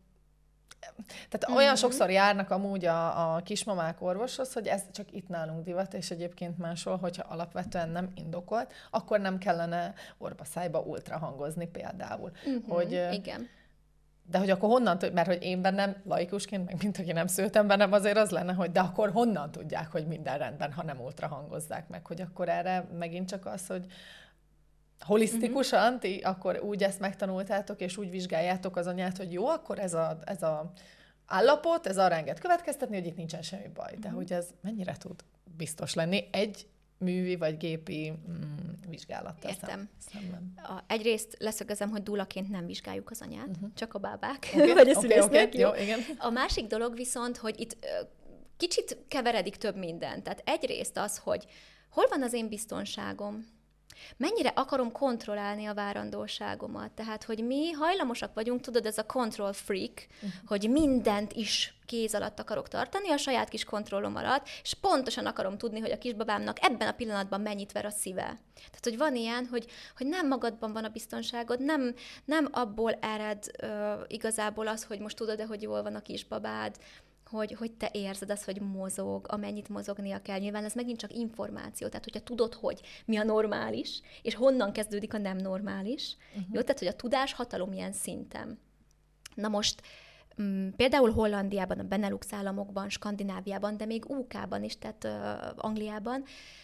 tehát mm-hmm. olyan sokszor járnak amúgy a, a kismamák orvoshoz, hogy ez csak itt nálunk divat, és egyébként máshol, hogyha alapvetően nem indokolt, akkor nem kellene orva-szájba ultrahangozni például. Mm-hmm. Hogy, igen. De hogy akkor honnan, mert hogy én bennem laikusként, meg mint aki nem szültem bennem, azért az lenne, hogy de akkor honnan tudják, hogy minden rendben, ha nem ultrahangozzák meg, hogy akkor erre megint csak az, hogy holisztikusan, uh-huh. ti akkor úgy ezt megtanultátok, és úgy vizsgáljátok az anyát, hogy jó, akkor ez a, ez a állapot, ez arra enged következtetni, hogy itt nincsen semmi baj. Uh-huh. De hogy ez mennyire tud biztos lenni egy művi vagy gépi mm, vizsgálattal. Értem. A, egyrészt leszögezem, hogy dúlaként nem vizsgáljuk az anyát, uh-huh. csak a bábák, okay. vagy a okay, szülésznek. Okay. Jó, igen. A másik dolog viszont, hogy itt kicsit keveredik több minden. Tehát egyrészt az, hogy hol van az én biztonságom, mennyire akarom kontrollálni a várandóságomat. Tehát, hogy mi hajlamosak vagyunk, tudod, ez a control freak, uh-huh. hogy mindent is kéz alatt akarok tartani, a saját kis kontrollom alatt, és pontosan akarom tudni, hogy a kisbabámnak ebben a pillanatban mennyit ver a szíve. Tehát, hogy van ilyen, hogy, hogy nem magadban van a biztonságod, nem, nem abból ered uh, igazából az, hogy most tudod-e, hogy jól van a kisbabád, Hogy, hogy te érzed azt, hogy mozog, amennyit mozognia kell. Nyilván ez megint csak információ. Tehát, hogyha tudod, hogy mi a normális, és honnan kezdődik a nem normális. Uh-huh. Jó? Tehát, hogy a tudás hatalom ilyen szinten. Na most m- például Hollandiában, a Benelux államokban, Skandináviában, de még ú ká-ban is, tehát uh, Angliában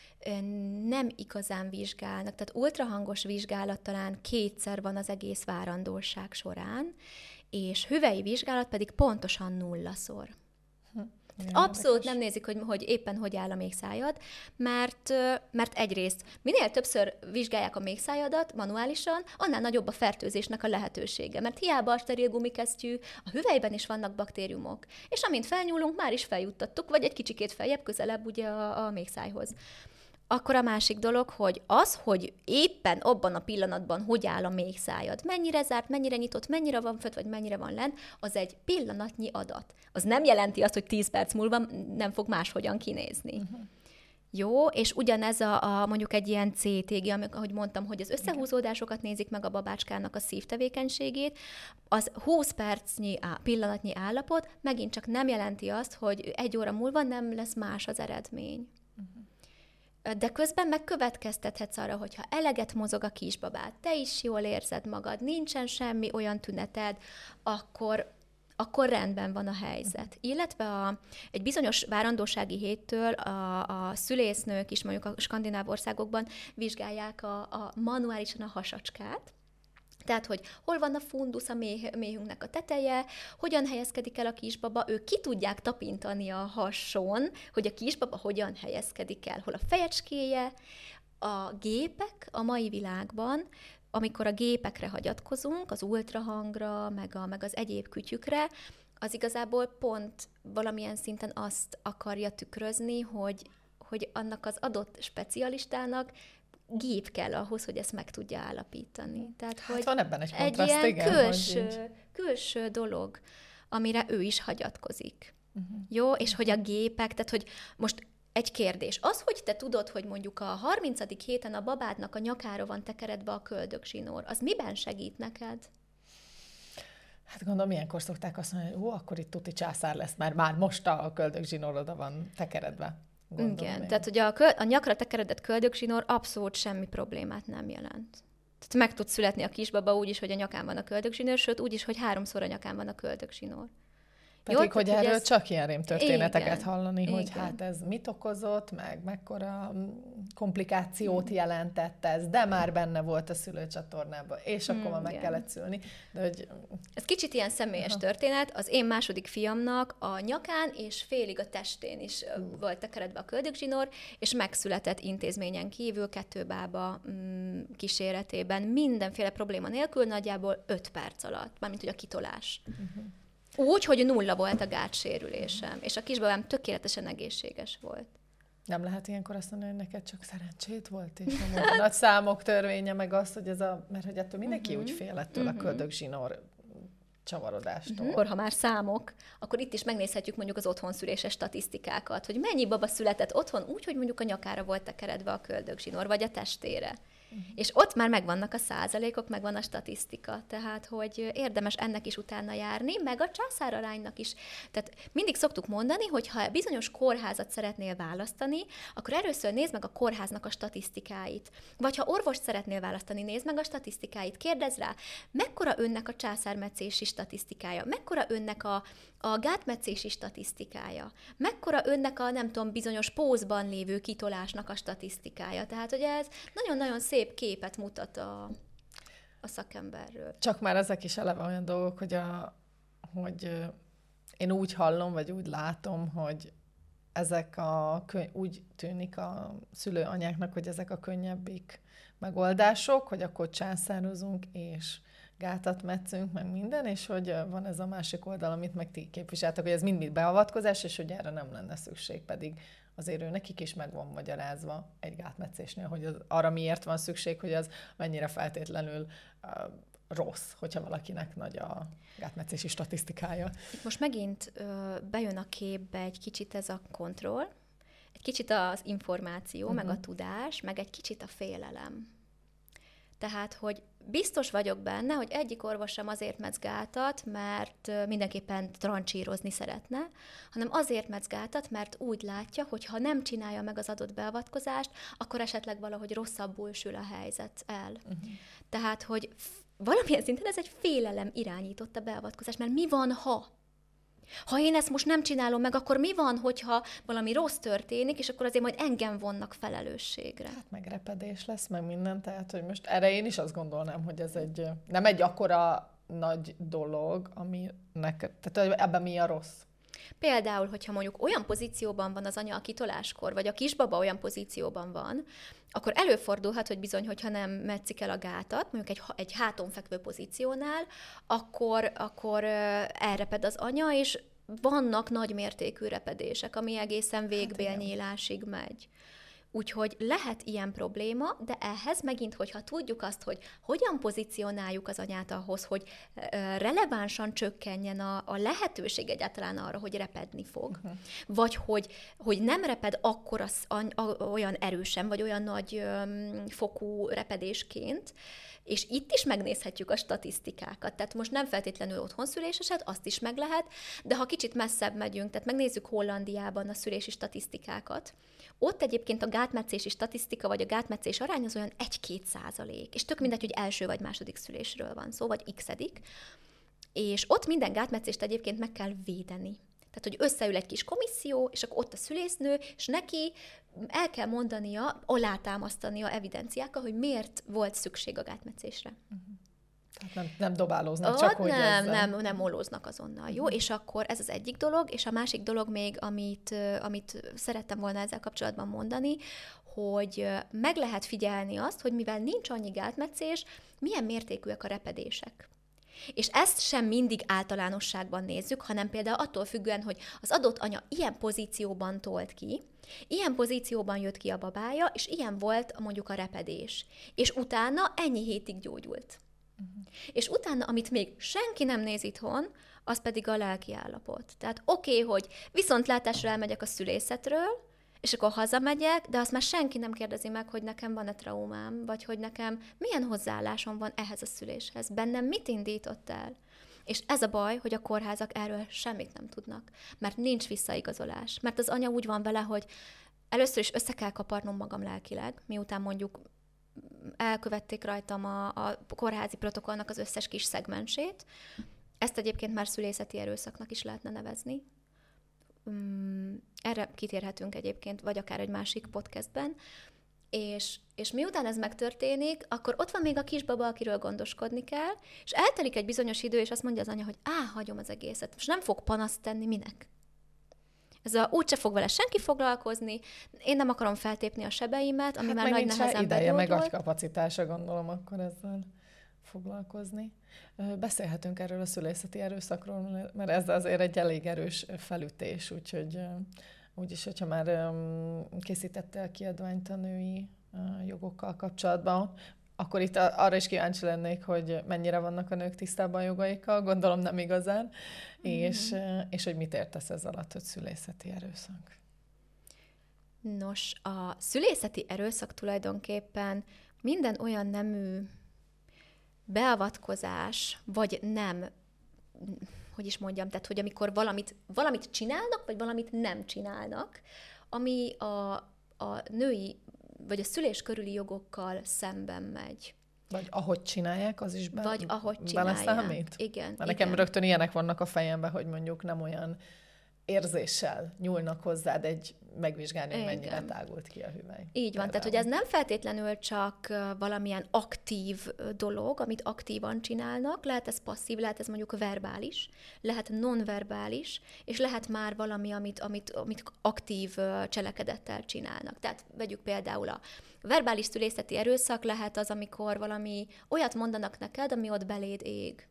nem igazán vizsgálnak. Tehát ultrahangos vizsgálat talán kétszer van az egész várandóság során, és hüvely vizsgálat pedig pontosan nullaszor. Abszolút nem nézik, hogy, hogy éppen hogy áll a méhszájad, mert, mert egyrészt minél többször vizsgálják a méhszájadat manuálisan, annál nagyobb a fertőzésnek a lehetősége, mert hiába a steril gumikesztyű, a hüvelyben is vannak baktériumok, és amint felnyúlunk, már is feljuttattuk, vagy egy kicsikét feljebb, közelebb ugye a, a méhszájhoz. Akkor a másik dolog, hogy az, hogy éppen abban a pillanatban hogy áll a méhszájad, mennyire zárt, mennyire nyitott, mennyire van fönt, vagy mennyire van lent, az egy pillanatnyi adat. Az nem jelenti azt, hogy tíz perc múlva nem fog máshogyan kinézni. Uh-huh. Jó, és ugyanez a, a mondjuk egy ilyen cé té gé, ahogy mondtam, hogy az összehúzódásokat nézik meg a babácskának a szívtevékenységét, az húsz percnyi á, pillanatnyi állapot megint csak nem jelenti azt, hogy egy óra múlva nem lesz más az eredmény. Uh-huh. De közben megkövetkeztethetsz arra, hogyha eleget mozog a kisbabád, te is jól érzed magad, nincsen semmi olyan tüneted, akkor, akkor rendben van a helyzet. Illetve a, egy bizonyos várandósági héttől a, a szülésznők is mondjuk a skandináv országokban vizsgálják a, a manuálisan a hasacskát, tehát, hogy hol van a fundus, a méh, méhünknek a teteje, hogyan helyezkedik el a kisbaba, ők ki tudják tapintani a hason, hogy a kisbaba hogyan helyezkedik el, hol a fejecskéje. A gépek a mai világban, amikor a gépekre hagyatkozunk, az ultrahangra, meg, a, meg az egyéb kütyükre, az igazából pont valamilyen szinten azt akarja tükrözni, hogy, hogy annak az adott specialistának gép kell ahhoz, hogy ezt meg tudja állapítani. Tehát, hát hogy van ebben egy kontraszt, egy ilyen igen, külső, külső dolog, amire ő is hagyatkozik. Uh-huh. Jó? És hogy a gépek, tehát hogy most egy kérdés. Az, hogy te tudod, hogy mondjuk a harmincadik héten a babádnak a nyakára van tekeredve a köldökzsinór, az miben segít neked? Hát gondolom, ilyenkor szokták azt mondani, hogy ó, akkor itt tuti császár lesz, mert már most a köldökzsinór oda van tekeredve. Gondolom igen, én. tehát ugye a, köl, a nyakra tekeredett köldökzsinór abszolút semmi problémát nem jelent. Tehát meg tud születni a kisbaba úgy is, hogy a nyakán van a köldögzsinór, sőt úgy is, hogy háromszor a nyakán van a köldögzsinór. Pedig, Jó, hogy erről ez... csak ilyen rémtörténeteket igen, hallani, igen. hogy hát ez mit okozott, meg mekkora komplikációt jelentett ez, de már benne volt a szülőcsatornában, és akkor már meg igen. kellett szülni. De hogy... Ez kicsit ilyen személyes Aha. történet. Az én második fiamnak a nyakán és félig a testén is uh. volt tekeredve a köldögzsinór, és megszületett intézményen kívül kettő bába mm, kíséretében mindenféle probléma nélkül, nagyjából öt perc alatt, mármint hogy a kitolás. Uh-huh. Úgy, hogy nulla volt a gátsérülésem, és a kisbabám tökéletesen egészséges volt. Nem lehet ilyenkor azt mondani, hogy neked csak szerencsét volt, és a nagy számok törvénye, meg az, hogy ez a... Mert hogy ettől mindenki uh-huh. úgy fél ettől uh-huh. a köldögzsinór csavarodástól. Uh-huh. Akkor, ha már számok, akkor itt is megnézhetjük mondjuk az otthonszüléses statisztikákat, hogy mennyi baba született otthon úgy, hogy mondjuk a nyakára volt tekeredve a köldögzsinór, vagy a testére. Uh-huh. És ott már megvannak a százalékok, megvan a statisztika. Tehát, hogy érdemes ennek is utána járni, meg a császáraránynak is. Tehát mindig szoktuk mondani, hogy ha bizonyos kórházat szeretnél választani, akkor először nézd meg a kórháznak a statisztikáit. Vagy ha orvost szeretnél választani, nézd meg a statisztikáit. Kérdezz rá, mekkora önnek a császármetszési statisztikája, mekkora önnek a, a gátmetszési statisztikája, mekkora önnek a, nem tudom, bizonyos pózban lévő kitolásnak a statisztikája. Tehát, hogy ez nagyon-nagyon szép képet mutat a, a szakemberről. Csak már ezek is eleve olyan dolgok, hogy, a, hogy én úgy hallom, vagy úgy látom, hogy ezek a, úgy tűnik a szülőanyáknak, hogy ezek a könnyebbik megoldások, hogy akkor császározunk, és gátat metszünk, meg minden, és hogy van ez a másik oldal, amit meg ti képviseltek, hogy ez mind-mind beavatkozás, és hogy erre nem lenne szükség, pedig azért ő nekik is meg van magyarázva egy gátmetszésnél, hogy az, arra miért van szükség, hogy az mennyire feltétlenül uh, rossz, hogyha valakinek nagy a gátmetszési statisztikája. Itt most megint uh, bejön a képbe egy kicsit ez a kontroll, egy kicsit az információ, uh-huh. meg a tudás, meg egy kicsit a félelem. Tehát, hogy biztos vagyok benne, hogy egyik orvos sem azért metsz gátat, mert mindenképpen trancsírozni szeretne, hanem azért metsz gátat, mert úgy látja, hogy ha nem csinálja meg az adott beavatkozást, akkor esetleg valahogy rosszabbul sül a helyzet el. Uh-huh. Tehát, hogy valamilyen szinten ez egy félelem irányított a beavatkozás, mert mi van, ha? Ha én ezt most nem csinálom meg, akkor mi van, hogyha valami rossz történik, és akkor azért majd engem vonnak felelősségre? Hát meg repedés lesz, meg minden, tehát hogy most erre én is azt gondolnám, hogy ez egy, nem egy akkora nagy dolog, aminek, tehát ebben mi a rossz? Például, hogyha mondjuk olyan pozícióban van az anya a kitoláskor, vagy a kisbaba olyan pozícióban van, akkor előfordulhat, hogy bizony, hogyha nem metszik el a gátat, mondjuk egy, egy háton fekvő pozíciónál, akkor, akkor elreped az anya, és vannak nagy mértékű repedések, ami egészen végbélnyílásig megy. Úgyhogy lehet ilyen probléma, de ehhez megint, hogyha tudjuk azt, hogy hogyan pozícionáljuk az anyát ahhoz, hogy relevánsan csökkenjen a, a lehetőség egyáltalán arra, hogy repedni fog. Uh-huh. Vagy hogy, hogy nem reped akkor az, a, a, olyan erősen, vagy olyan nagy öm, fokú repedésként, és itt is megnézhetjük a statisztikákat. Tehát most nem feltétlenül otthonszülés eset, azt is meg lehet, de ha kicsit messzebb megyünk, tehát megnézzük Hollandiában a szülési statisztikákat, ott egyébként a gátmetszési statisztika, vagy a gátmetszés arány az olyan egy-két százalék, és tök mindegy, hogy első vagy második szülésről van szó, vagy x-edik, és ott minden gátmetszést egyébként meg kell védeni. Tehát, hogy összeül egy kis komisszió, és akkor ott a szülésznő, és neki el kell mondania, alátámasztania evidenciákkal, hogy miért volt szükség a gátmetszésre. Uh-huh. Tehát nem, nem dobálóznak, ott csak hogy nem, ezzel. nem, nem molóznak azonnal, jó? És akkor ez az egyik dolog, és a másik dolog még, amit, amit szerettem volna ezzel kapcsolatban mondani, hogy meg lehet figyelni azt, hogy mivel nincs annyi gátmetszés, milyen mértékűek a repedések. És ezt sem mindig általánosságban nézzük, hanem például attól függően, hogy az adott anya ilyen pozícióban tolt ki, ilyen pozícióban jött ki a babája, és ilyen volt mondjuk a repedés. És utána ennyi hétig gyógyult. Uh-huh. És utána, amit még senki nem néz itthon, az pedig a lelki állapot. Tehát oké, okay, hogy viszontlátásra elmegyek a szülészetről, és akkor hazamegyek, de azt már senki nem kérdezi meg, hogy nekem van-e traumám, vagy hogy nekem milyen hozzáállásom van ehhez a szüléshez. Bennem mit indított el? És ez a baj, hogy a kórházak erről semmit nem tudnak, mert nincs visszaigazolás. Mert az anya úgy van vele, hogy először is össze kell kaparnom magam lelkileg, miután mondjuk elkövették rajtam a, a kórházi protokollnak az összes kis szegmensét. Ezt egyébként már szülészeti erőszaknak is lehetne nevezni. Erre kitérhetünk egyébként, vagy akár egy másik podcastben. És, és miután ez megtörténik, akkor ott van még a kisbaba, akiről gondoskodni kell, és eltelik egy bizonyos idő, és azt mondja az anya, hogy á, hagyom az egészet. Most nem fog panaszt tenni, minek? Ez a, úgyse fog vele senki foglalkozni, én nem akarom feltépni a sebeimet, ami hát már nagy nehezen ideje, meg agykapacitása, gondolom, akkor ezzel foglalkozni. Beszélhetünk erről a szülészeti erőszakról, mert ez azért egy elég erős felütés, úgyhogy úgyis, hogyha már készítettél kiadványt a női jogokkal kapcsolatban, akkor itt arra is kíváncsi lennék, hogy mennyire vannak a nők tisztában jogaikkal, gondolom nem igazán, mm-hmm. és, és hogy mit értesz ez alatt, hogy szülészeti erőszak. Nos, a szülészeti erőszak tulajdonképpen minden olyan nemű beavatkozás, vagy nem, hogy is mondjam, tehát, hogy amikor valamit, valamit csinálnak, vagy valamit nem csinálnak, ami a, a női, vagy a szülés körüli jogokkal szemben megy. Vagy ahogy csinálják, az is be, vagy ahogy csinálják. Beleszámít? Igen. Mert nekem igen. rögtön ilyenek vannak a fejemben, hogy mondjuk nem olyan érzéssel nyúlnak hozzád egy megvizsgálni, hogy mennyire tágult ki a hüvely. Így van, Erre. tehát hogy ez nem feltétlenül csak valamilyen aktív dolog, amit aktívan csinálnak, lehet ez passzív, lehet ez mondjuk verbális, lehet nonverbális, és lehet már valami, amit, amit, amit aktív cselekedettel csinálnak. Tehát vegyük például a verbális szülészeti erőszak lehet az, amikor valami olyat mondanak neked, ami ott beléd ég.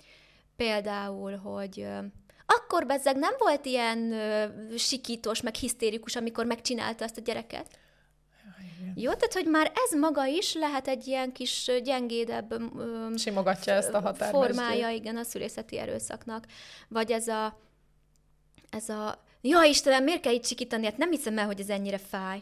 Például, hogy akkor bezzeg nem volt ilyen ö, sikítós, meg hisztérikus, amikor megcsinálta ezt a gyereket. Igen. Jó, tehát, hogy már ez maga is lehet egy ilyen kis gyengédebb ö, simogatja ezt a formája, igen, a szülészeti erőszaknak. Vagy ez a, ez a, ja Istenem, miért kell itt sikítani? Hát nem hiszem el, hogy ez ennyire fáj.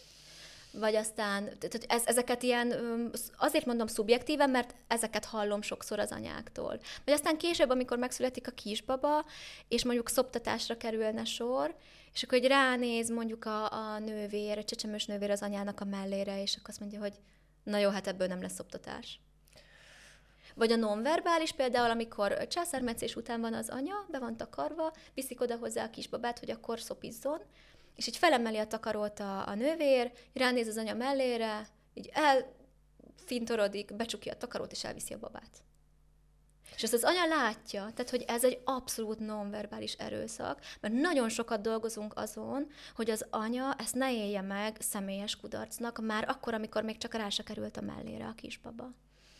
Vagy aztán, ez, ezeket ilyen, azért mondom szubjektíven, mert ezeket hallom sokszor az anyáktól. Vagy aztán később, amikor megszületik a kisbaba, és mondjuk szoptatásra kerülne sor, és akkor hogy ránéz mondjuk a, a nővér, a csecsemős nővér az anyának a mellére, és akkor azt mondja, hogy na jó, hát ebből nem lesz szoptatás. Vagy a nonverbális például, amikor császármetszés után van az anya, be van takarva, viszik oda hozzá a kisbabát, hogy akkor szopizzon, és így felemeli a takarót a, a nővér, ránéz az anya mellére, így elfintorodik, becsukja a takarót, és elviszi a babát. És ezt az anya látja, tehát, hogy ez egy abszolút nonverbális erőszak, mert nagyon sokat dolgozunk azon, hogy az anya ezt ne élje meg személyes kudarcnak, már akkor, amikor még csak rá se került a mellére a kisbaba.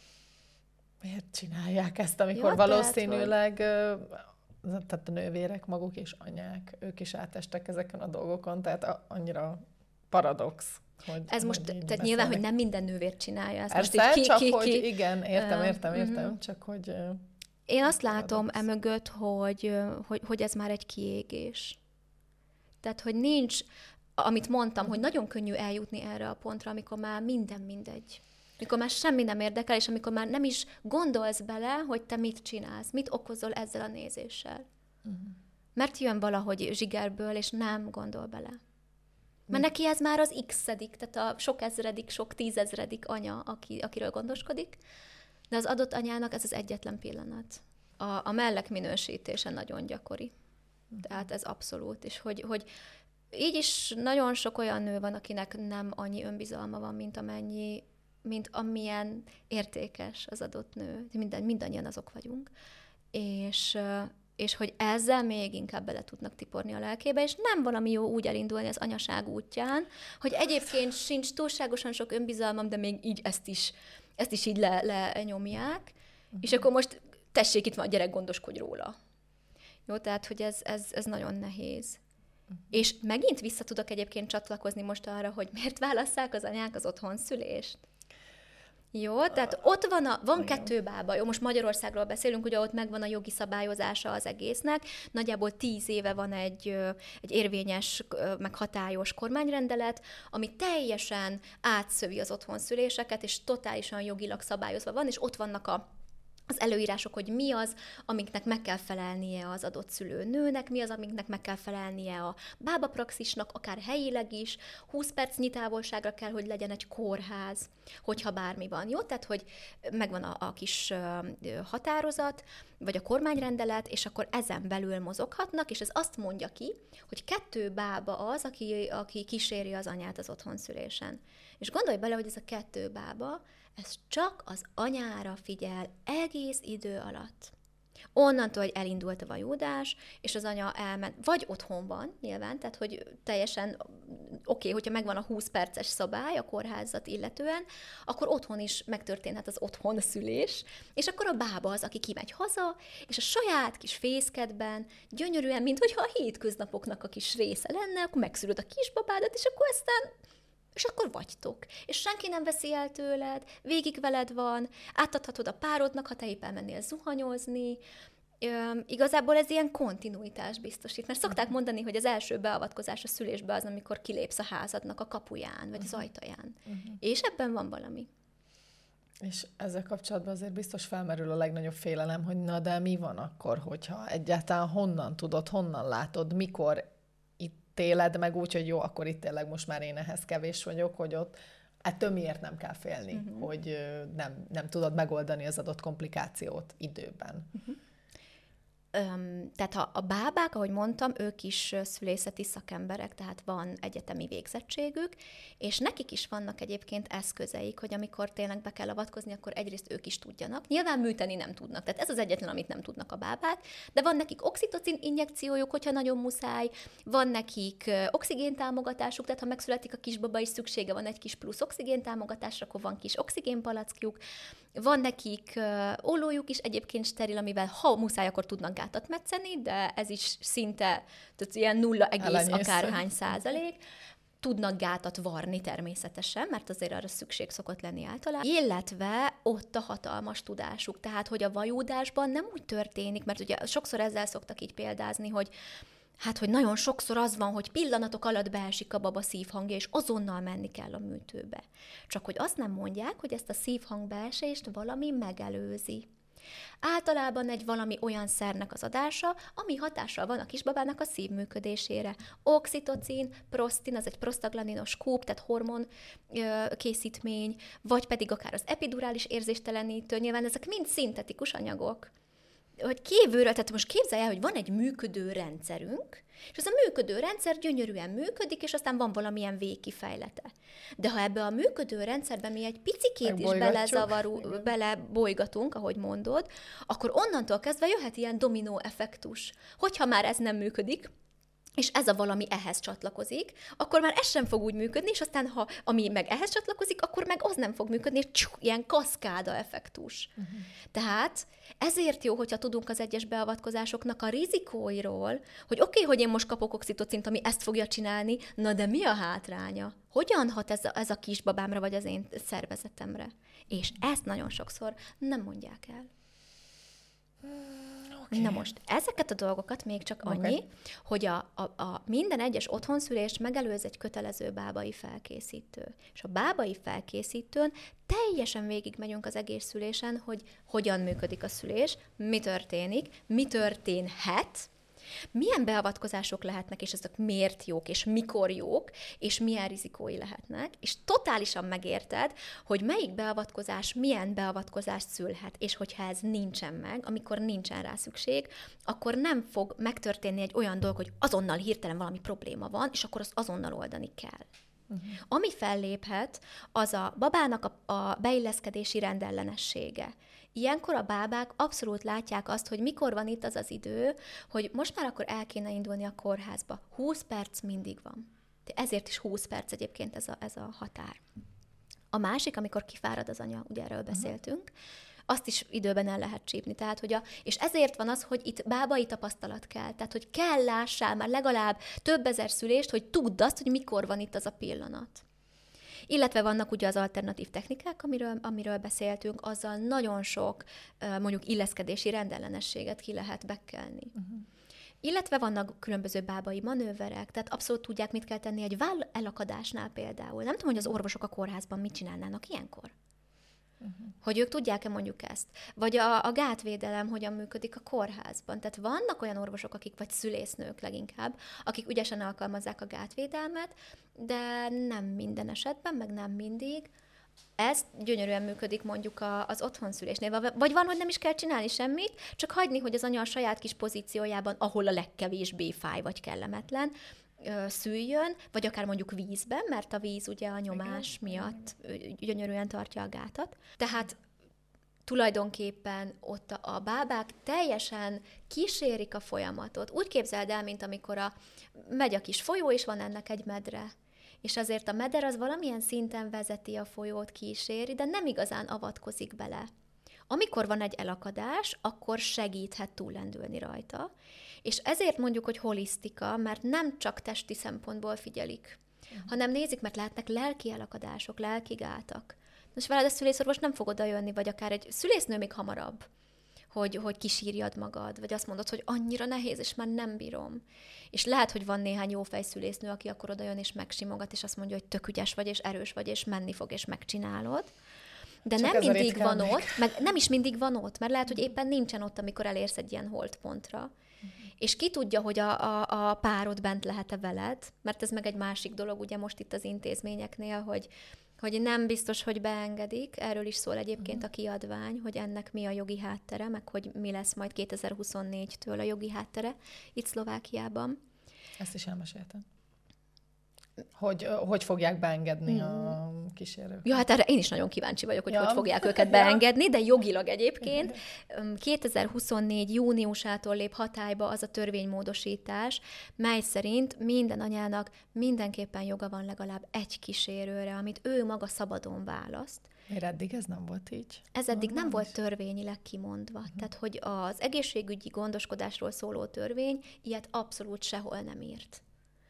Miért csinálják ezt, amikor ja, valószínűleg... Tehát, hogy... tehát a nővérek maguk és anyák, ők is átestek ezeken a dolgokon, tehát annyira paradox. Hogy, ez most, tehát beszélnek. Nyilván, hogy nem minden nővér csinálja ezt. Persze, most így ki, csak ki, hogy ki, igen, értem, értem, értem, uh-huh. csak hogy... Én azt látom emögött, hogy, hogy, hogy ez már egy kiégés. Tehát, hogy nincs, amit mondtam, hogy nagyon könnyű eljutni erre a pontra, amikor már minden mindegy. Amikor már semmi nem érdekel, és amikor már nem is gondolsz bele, hogy te mit csinálsz, mit okozol ezzel a nézéssel. Uh-huh. Mert jön valahogy zsigerből, és nem gondol bele. Mert neki ez már az x-edik, tehát a sok ezredik, sok tízezredik anya, aki, akiről gondoskodik, de az adott anyának ez az egyetlen pillanat. A, a mellek minősítése nagyon gyakori. Uh-huh. Tehát ez abszolút. És hogy, hogy így is nagyon sok olyan nő van, akinek nem annyi önbizalma van, mint amennyi, mint amilyen értékes az adott nő. Minden, mindannyian azok vagyunk. És, és hogy ezzel még inkább bele tudnak tiporni a lelkébe, és nem valami jó úgy elindulni az anyaság útján, hogy egyébként sincs túlságosan sok önbizalmam, de még így ezt is, ezt is így le, lenyomják, uh-huh. és akkor most tessék, itt van a gyerek, gondoskodj róla. Jó, tehát, hogy ez, ez, ez nagyon nehéz. Uh-huh. És megint vissza tudok egyébként csatlakozni most arra, hogy miért válasszák az anyák az otthonszülést. Jó, tehát ott van, a, van kettő bába. Jó, most Magyarországról beszélünk, ugye ott megvan a jogi szabályozása az egésznek. Nagyjából tíz éve van egy, egy érvényes, meg hatályos kormányrendelet, ami teljesen átszövi az otthonszüléseket, és totálisan jogilag szabályozva van, és ott vannak a az előírások, hogy mi az, amiknek meg kell felelnie az adott szülőnőnek, mi az, amiknek meg kell felelnie a bábapraxisnak, akár helyileg is, húsz percnyi távolságra kell, hogy legyen egy kórház, hogyha bármi van, jó? Tehát, hogy megvan a, a kis határozat, vagy a kormányrendelet, és akkor ezen belül mozoghatnak, és ez azt mondja ki, hogy kettő bába az, aki, aki kíséri az anyát az otthonszülésen. És gondolj bele, hogy ez a kettő bába, ez csak az anyára figyel egész idő alatt. Onnantól, hogy elindult a vajódás, és az anya elment, vagy otthon van nyilván, tehát hogy teljesen oké, okay, hogyha megvan a húsz perces szabály a kórházat illetően, akkor otthon is megtörténhet az otthon szülés, és akkor a bába az, aki kimegy haza, és a saját kis fészkedben gyönyörűen, mint hogyha a hétköznapoknak a kis része lenne, akkor megszülöd a kisbabádat, és akkor aztán és akkor vagytok. És senki nem veszi el tőled, végig veled van, átadhatod a párodnak, ha te éppen mennél zuhanyozni. Üm, igazából ez ilyen kontinuitás biztosít, mert szokták uh-huh. mondani, hogy az első beavatkozás a szülésbe az, amikor kilépsz a házadnak a kapuján, vagy uh-huh. az ajtaján. Uh-huh. És ebben van valami. És ezzel kapcsolatban azért biztos felmerül a legnagyobb félelem, hogy na de mi van akkor, hogyha egyáltalán honnan tudod, honnan látod, mikor éled meg úgy, hogy jó, akkor itt tényleg most már én ehhez kevés vagyok, hogy ott ettől miért nem kell félni, uh-huh. hogy nem, nem tudod megoldani az adott komplikációt időben. Uh-huh. Öm, tehát ha a bábák, ahogy mondtam, ők is szülészeti szakemberek, tehát van egyetemi végzettségük, és nekik is vannak egyébként eszközeik, hogy amikor tényleg be kell avatkozni, akkor egyrészt ők is tudjanak. Nyilván műteni nem tudnak, tehát ez az egyetlen, amit nem tudnak a bábák, de van nekik oxitocin injekciójuk, hogyha nagyon muszáj, van nekik oxigéntámogatásuk, tehát ha megszületik a kisbaba, és szüksége van egy kis plusz oxigéntámogatásra, akkor van kis oxigénpalackjuk, van nekik uh, ollójuk is egyébként steril, amivel ha muszáj, akkor tudnak gátat metszeni, de ez is szinte tehát ilyen nulla egész akárhány százalék. Tudnak gátat varni természetesen, mert azért arra szükség szokott lenni általában. Illetve ott a hatalmas tudásuk, tehát hogy a vajódásban nem úgy történik, mert ugye sokszor ezzel szoktak így példázni, hogy hát, hogy nagyon sokszor az van, hogy pillanatok alatt beesik a baba szívhangja, és azonnal menni kell a műtőbe. Csak hogy azt nem mondják, hogy ezt a szívhangbeesést valami megelőzi. Általában egy valami olyan szernek az adása, ami hatással van a kisbabának a szívműködésére. Oxitocin, prostin, az egy prostaglandinos kúp, tehát hormon ö, készítmény, vagy pedig akár az epidurális érzéstelenítő, nyilván ezek mind szintetikus anyagok. Hogy kívülről, tehát most képzelj el, hogy van egy működő rendszerünk, és az a működő rendszer gyönyörűen működik, és aztán van valamilyen végkifejlete. De ha ebbe a működő rendszerben mi egy picikét is belezavarú, belebolygatunk, ahogy mondod, akkor onnantól kezdve jöhet ilyen dominó effektus. Hogyha már ez nem működik, és ez a valami ehhez csatlakozik, akkor már ez sem fog úgy működni, és aztán, ha ami meg ehhez csatlakozik, akkor meg az nem fog működni, és csuk, ilyen kaszkáda effektus. Uh-huh. Tehát ezért jó, hogyha tudunk az egyes beavatkozásoknak a rizikóiról, hogy oké, okay, hogy én most kapok oxitocint, ami ezt fogja csinálni, na de mi a hátránya? Hogyan hat ez a, ez a kisbabámra, vagy az én szervezetemre? És ezt nagyon sokszor nem mondják el. Okay. Na most, ezeket a dolgokat még csak annyi, okay. hogy a, a, a minden egyes otthonszülést megelőz egy kötelező bábai felkészítő. És a bábai felkészítőn teljesen végigmegyünk az egész szülésen, hogy hogyan működik a szülés, mi történik, mi történhet, milyen beavatkozások lehetnek, és ezek miért jók, és mikor jók, és milyen rizikói lehetnek, és totálisan megérted, hogy melyik beavatkozás milyen beavatkozást szülhet, és hogyha ez nincsen meg, amikor nincsen rá szükség, akkor nem fog megtörténni egy olyan dolog, hogy azonnal hirtelen valami probléma van, és akkor azt azonnal oldani kell. Uh-huh. Ami felléphet, az a babának a, a beilleszkedési rendellenessége. Ilyenkor a bábák abszolút látják azt, hogy mikor van itt az az idő, hogy most már akkor el kéne indulni a kórházba. húsz perc mindig van. Ezért is húsz perc egyébként ez a, ez a határ. A másik, amikor kifárad az anya, ugye erről beszéltünk, uh-huh. azt is időben el lehet csípni. Tehát, hogy a, és ezért van az, hogy itt bábai tapasztalat kell. Tehát, hogy kell lássál már legalább több ezer szülést, hogy tudd azt, hogy mikor van itt az a pillanat. Illetve vannak ugye az alternatív technikák, amiről, amiről beszéltünk, azzal nagyon sok mondjuk illeszkedési rendellenességet ki lehet bekkelni. Uh-huh. Illetve vannak különböző bábai manőverek, tehát abszolút tudják, mit kell tenni egy váll elakadásnál például. Nem tudom, hogy az orvosok a kórházban mit csinálnának ilyenkor. Uh-huh. Hogy ők tudják-e mondjuk ezt. Vagy a, a gátvédelem hogyan működik a kórházban. Tehát vannak olyan orvosok, akik, vagy szülésznők leginkább, akik ügyesen alkalmazzák a gátvédelmet, de nem minden esetben, meg nem mindig. Ez gyönyörűen működik mondjuk a, az otthonszülésnél. Vagy van, hogy nem is kell csinálni semmit, csak hagyni, hogy az anya a saját kis pozíciójában, ahol a legkevésbé fáj vagy kellemetlen, szüljön, vagy akár mondjuk vízben, mert a víz ugye a nyomás igen, miatt igen. gyönyörűen tartja a gátat. Tehát tulajdonképpen ott a, a bábák teljesen kísérik a folyamatot. Úgy képzeld el, mint amikor a, megy a kis folyó, és van ennek egy medre. És azért a meder az valamilyen szinten vezeti a folyót, kíséri, de nem igazán avatkozik bele. Amikor van egy elakadás, akkor segíthet túllendülni rajta. És ezért mondjuk, hogy holisztika, mert nem csak testi szempontból figyelik, uh-huh. hanem nézik, mert lehetnek lelki elakadások, lelki gátak. Most veled a szülészorvos nem fog oda jönni, vagy akár egy szülésznő még hamarabb, hogy, hogy kisírjad magad, vagy azt mondod, hogy annyira nehéz, és már nem bírom. És lehet, hogy van néhány jó fejszülésznő, aki akkor oda jön, és megsimogat, és azt mondja, hogy tök ügyes vagy, és erős vagy, és menni fog, és megcsinálod. De csak nem mindig van még. Ott, meg nem is mindig van ott, mert lehet, hogy éppen nincsen ott, amikor elérsz egy ilyen holdpontra. Uh-huh. És ki tudja, hogy a, a, a párod bent lehet-e veled, mert ez meg egy másik dolog, ugye most itt az intézményeknél, hogy, hogy nem biztos, hogy beengedik, erről is szól egyébként uh-huh. a kiadvány, hogy ennek mi a jogi háttere, meg hogy mi lesz majd kétezer-huszonnégytől a jogi háttere itt Szlovákiában. Ezt is elmeséltem. Hogy, hogy fogják beengedni hmm. a kísérőket? Ja, hát erre én is nagyon kíváncsi vagyok, hogy ja. hogy fogják őket beengedni, de jogilag egyébként kétezer-huszonnégy júniusától lép hatályba az a törvénymódosítás, mely szerint minden anyának mindenképpen joga van legalább egy kísérőre, amit ő maga szabadon választ. Miért eddig ez nem volt így? Ez eddig Normális. Nem volt törvényileg kimondva. Uh-huh. Tehát, hogy az egészségügyi gondoskodásról szóló törvény ilyet abszolút sehol nem írt.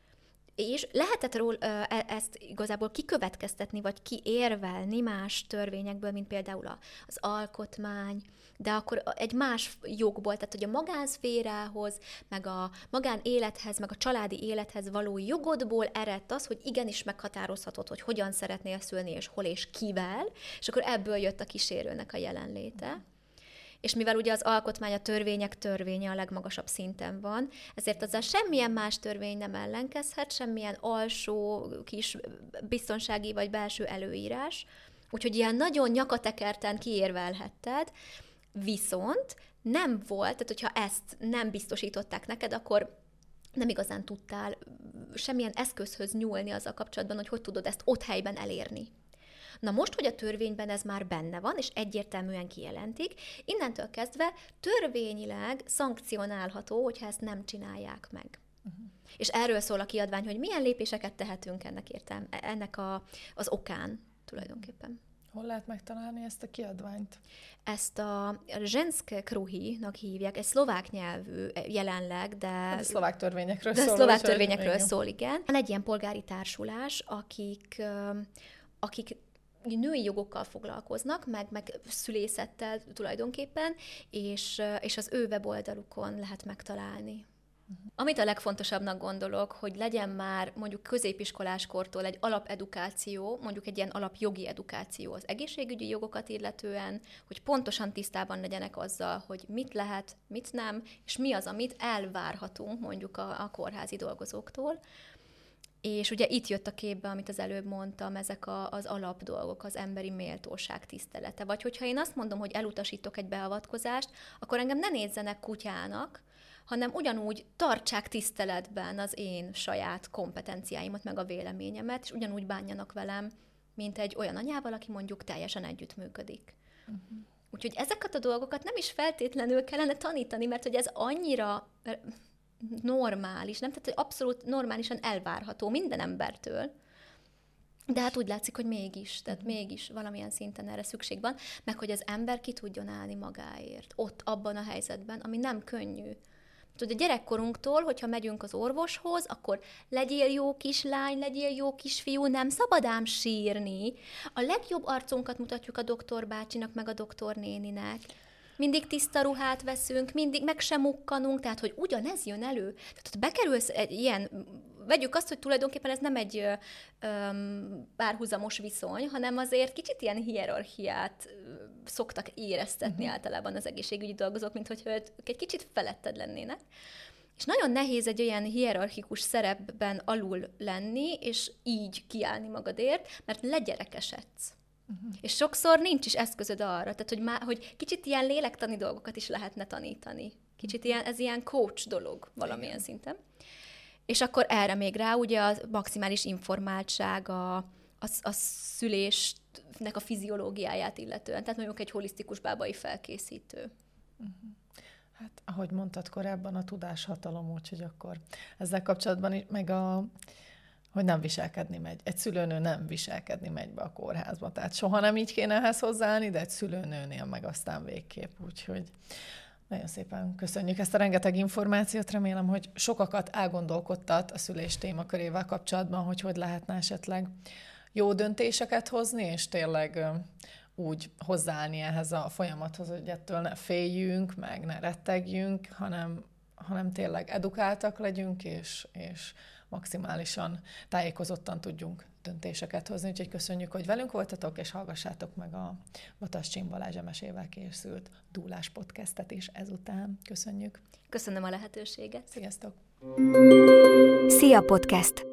És lehetett ról, ezt igazából kikövetkeztetni, vagy kiérvelni más törvényekből, mint például az alkotmány, de akkor egy más jogból, tehát hogy a magánszférához, meg a magánélethez, meg a családi élethez való jogodból eredt az, hogy igenis meghatározhatod, hogy hogyan szeretnél szülni, és hol és kivel, és akkor ebből jött a kísérőnek a jelenléte. És mivel ugye az alkotmány, a törvények törvénye a legmagasabb szinten van, ezért azzal semmilyen más törvény nem ellenkezhet, semmilyen alsó kis biztonsági vagy belső előírás, úgyhogy ilyen nagyon nyakatekerten kiérvelhetted, viszont nem volt, tehát hogyha ezt nem biztosították neked, akkor nem igazán tudtál semmilyen eszközhöz nyúlni azzal kapcsolatban, hogy hogy tudod ezt ott helyben elérni. Na most, hogy a törvényben ez már benne van, és egyértelműen kijelentik, innentől kezdve törvényileg szankcionálható, hogyha ezt nem csinálják meg. Uh-huh. És erről szól a kiadvány, hogy milyen lépéseket tehetünk ennek, értelme, ennek a, az okán tulajdonképpen. Hol lehet megtalálni ezt a kiadványt? Ezt a Ženské kruhy-nak hívják, egy szlovák nyelvű jelenleg, de... Hát a szlovák törvényekről de szól. A szlovák törvényekről szól, igen. Van egy ilyen polgári társulás, akik, akik női jogokkal foglalkoznak, meg, meg szülészettel tulajdonképpen, és, és az ő weboldalukon lehet megtalálni. Uh-huh. Amit a legfontosabbnak gondolok, hogy legyen már mondjuk középiskoláskortól egy alapedukáció, mondjuk egy ilyen alapjogi edukáció az egészségügyi jogokat illetően, hogy pontosan tisztában legyenek azzal, hogy mit lehet, mit nem, és mi az, amit elvárhatunk mondjuk a, a kórházi dolgozóktól. És ugye itt jött a képbe, amit az előbb mondtam, ezek a, az alapdolgok, az emberi méltóság tisztelete. Vagy hogyha én azt mondom, hogy elutasítok egy beavatkozást, akkor engem ne nézzenek kutyának, hanem ugyanúgy tartsák tiszteletben az én saját kompetenciáimat, meg a véleményemet, és ugyanúgy bánjanak velem, mint egy olyan anyával, aki mondjuk teljesen együttműködik. Uh-huh. Úgyhogy ezeket a dolgokat nem is feltétlenül kellene tanítani, mert hogy ez annyira normális, nem? Tehát abszolút normálisan elvárható minden embertől. De hát úgy látszik, hogy mégis, tehát uh-huh. mégis valamilyen szinten erre szükség van, meg hogy az ember ki tudjon állni magáért, ott, abban a helyzetben, ami nem könnyű. Tudod, a gyerekkorunktól, hogyha megyünk az orvoshoz, akkor legyél jó kislány, legyél jó kisfiú, nem szabad ám sírni. A legjobb arcunkat mutatjuk a doktorbácsinak, meg a doktornéninek. Mindig tiszta ruhát veszünk, mindig meg sem mukkanunk, tehát hogy ugyanez jön elő. Tehát ha bekerülsz egy ilyen vegyük azt, hogy tulajdonképpen ez nem egy ö, ö, párhuzamos viszony, hanem azért kicsit ilyen hierarchiát ö, szoktak éreztetni uh-huh. általában az egészségügyi dolgozók, mint hogyha ők egy kicsit feletted lennének. És nagyon nehéz egy olyan hierarchikus szerepben alul lenni, és így kiállni magadért, mert legyerekesedsz. Uh-huh. És sokszor nincs is eszközöd arra, tehát hogy, má, hogy kicsit ilyen lélektani dolgokat is lehetne tanítani. Kicsit ilyen, ez ilyen coach dolog valamilyen Igen. szinten. És akkor erre még rá ugye a maximális informáltság, a, a, a szülésnek a fiziológiáját illetően, tehát mondjuk egy holisztikus bábai felkészítő. Uh-huh. Hát, ahogy mondtad korábban, a tudáshatalom, úgyhogy akkor ezzel kapcsolatban is, meg a, hogy nem viselkedni megy. Egy szülőnő nem viselkedni megy be a kórházba, tehát soha nem így kéne ehhez hozzáállni, de egy szülőnőnél meg aztán végképp, úgyhogy nagyon szépen köszönjük ezt a rengeteg információt, remélem, hogy sokakat elgondolkodtat a szülés témakörével kapcsolatban, hogy hogy lehetne esetleg jó döntéseket hozni, és tényleg úgy hozzáállni ehhez a folyamathoz, hogy ettől ne féljünk, meg ne rettegjünk, hanem, hanem tényleg edukáltak legyünk, és, és maximálisan tájékozottan tudjunk döntéseket hozni. Úgyhogy köszönjük, hogy velünk voltatok, és hallgassátok meg a Vatas Csin Balázs emesével készült Dúlás podcastet is ezután. Köszönjük. Köszönöm a lehetőséget. Sziasztok! Szia Podcast!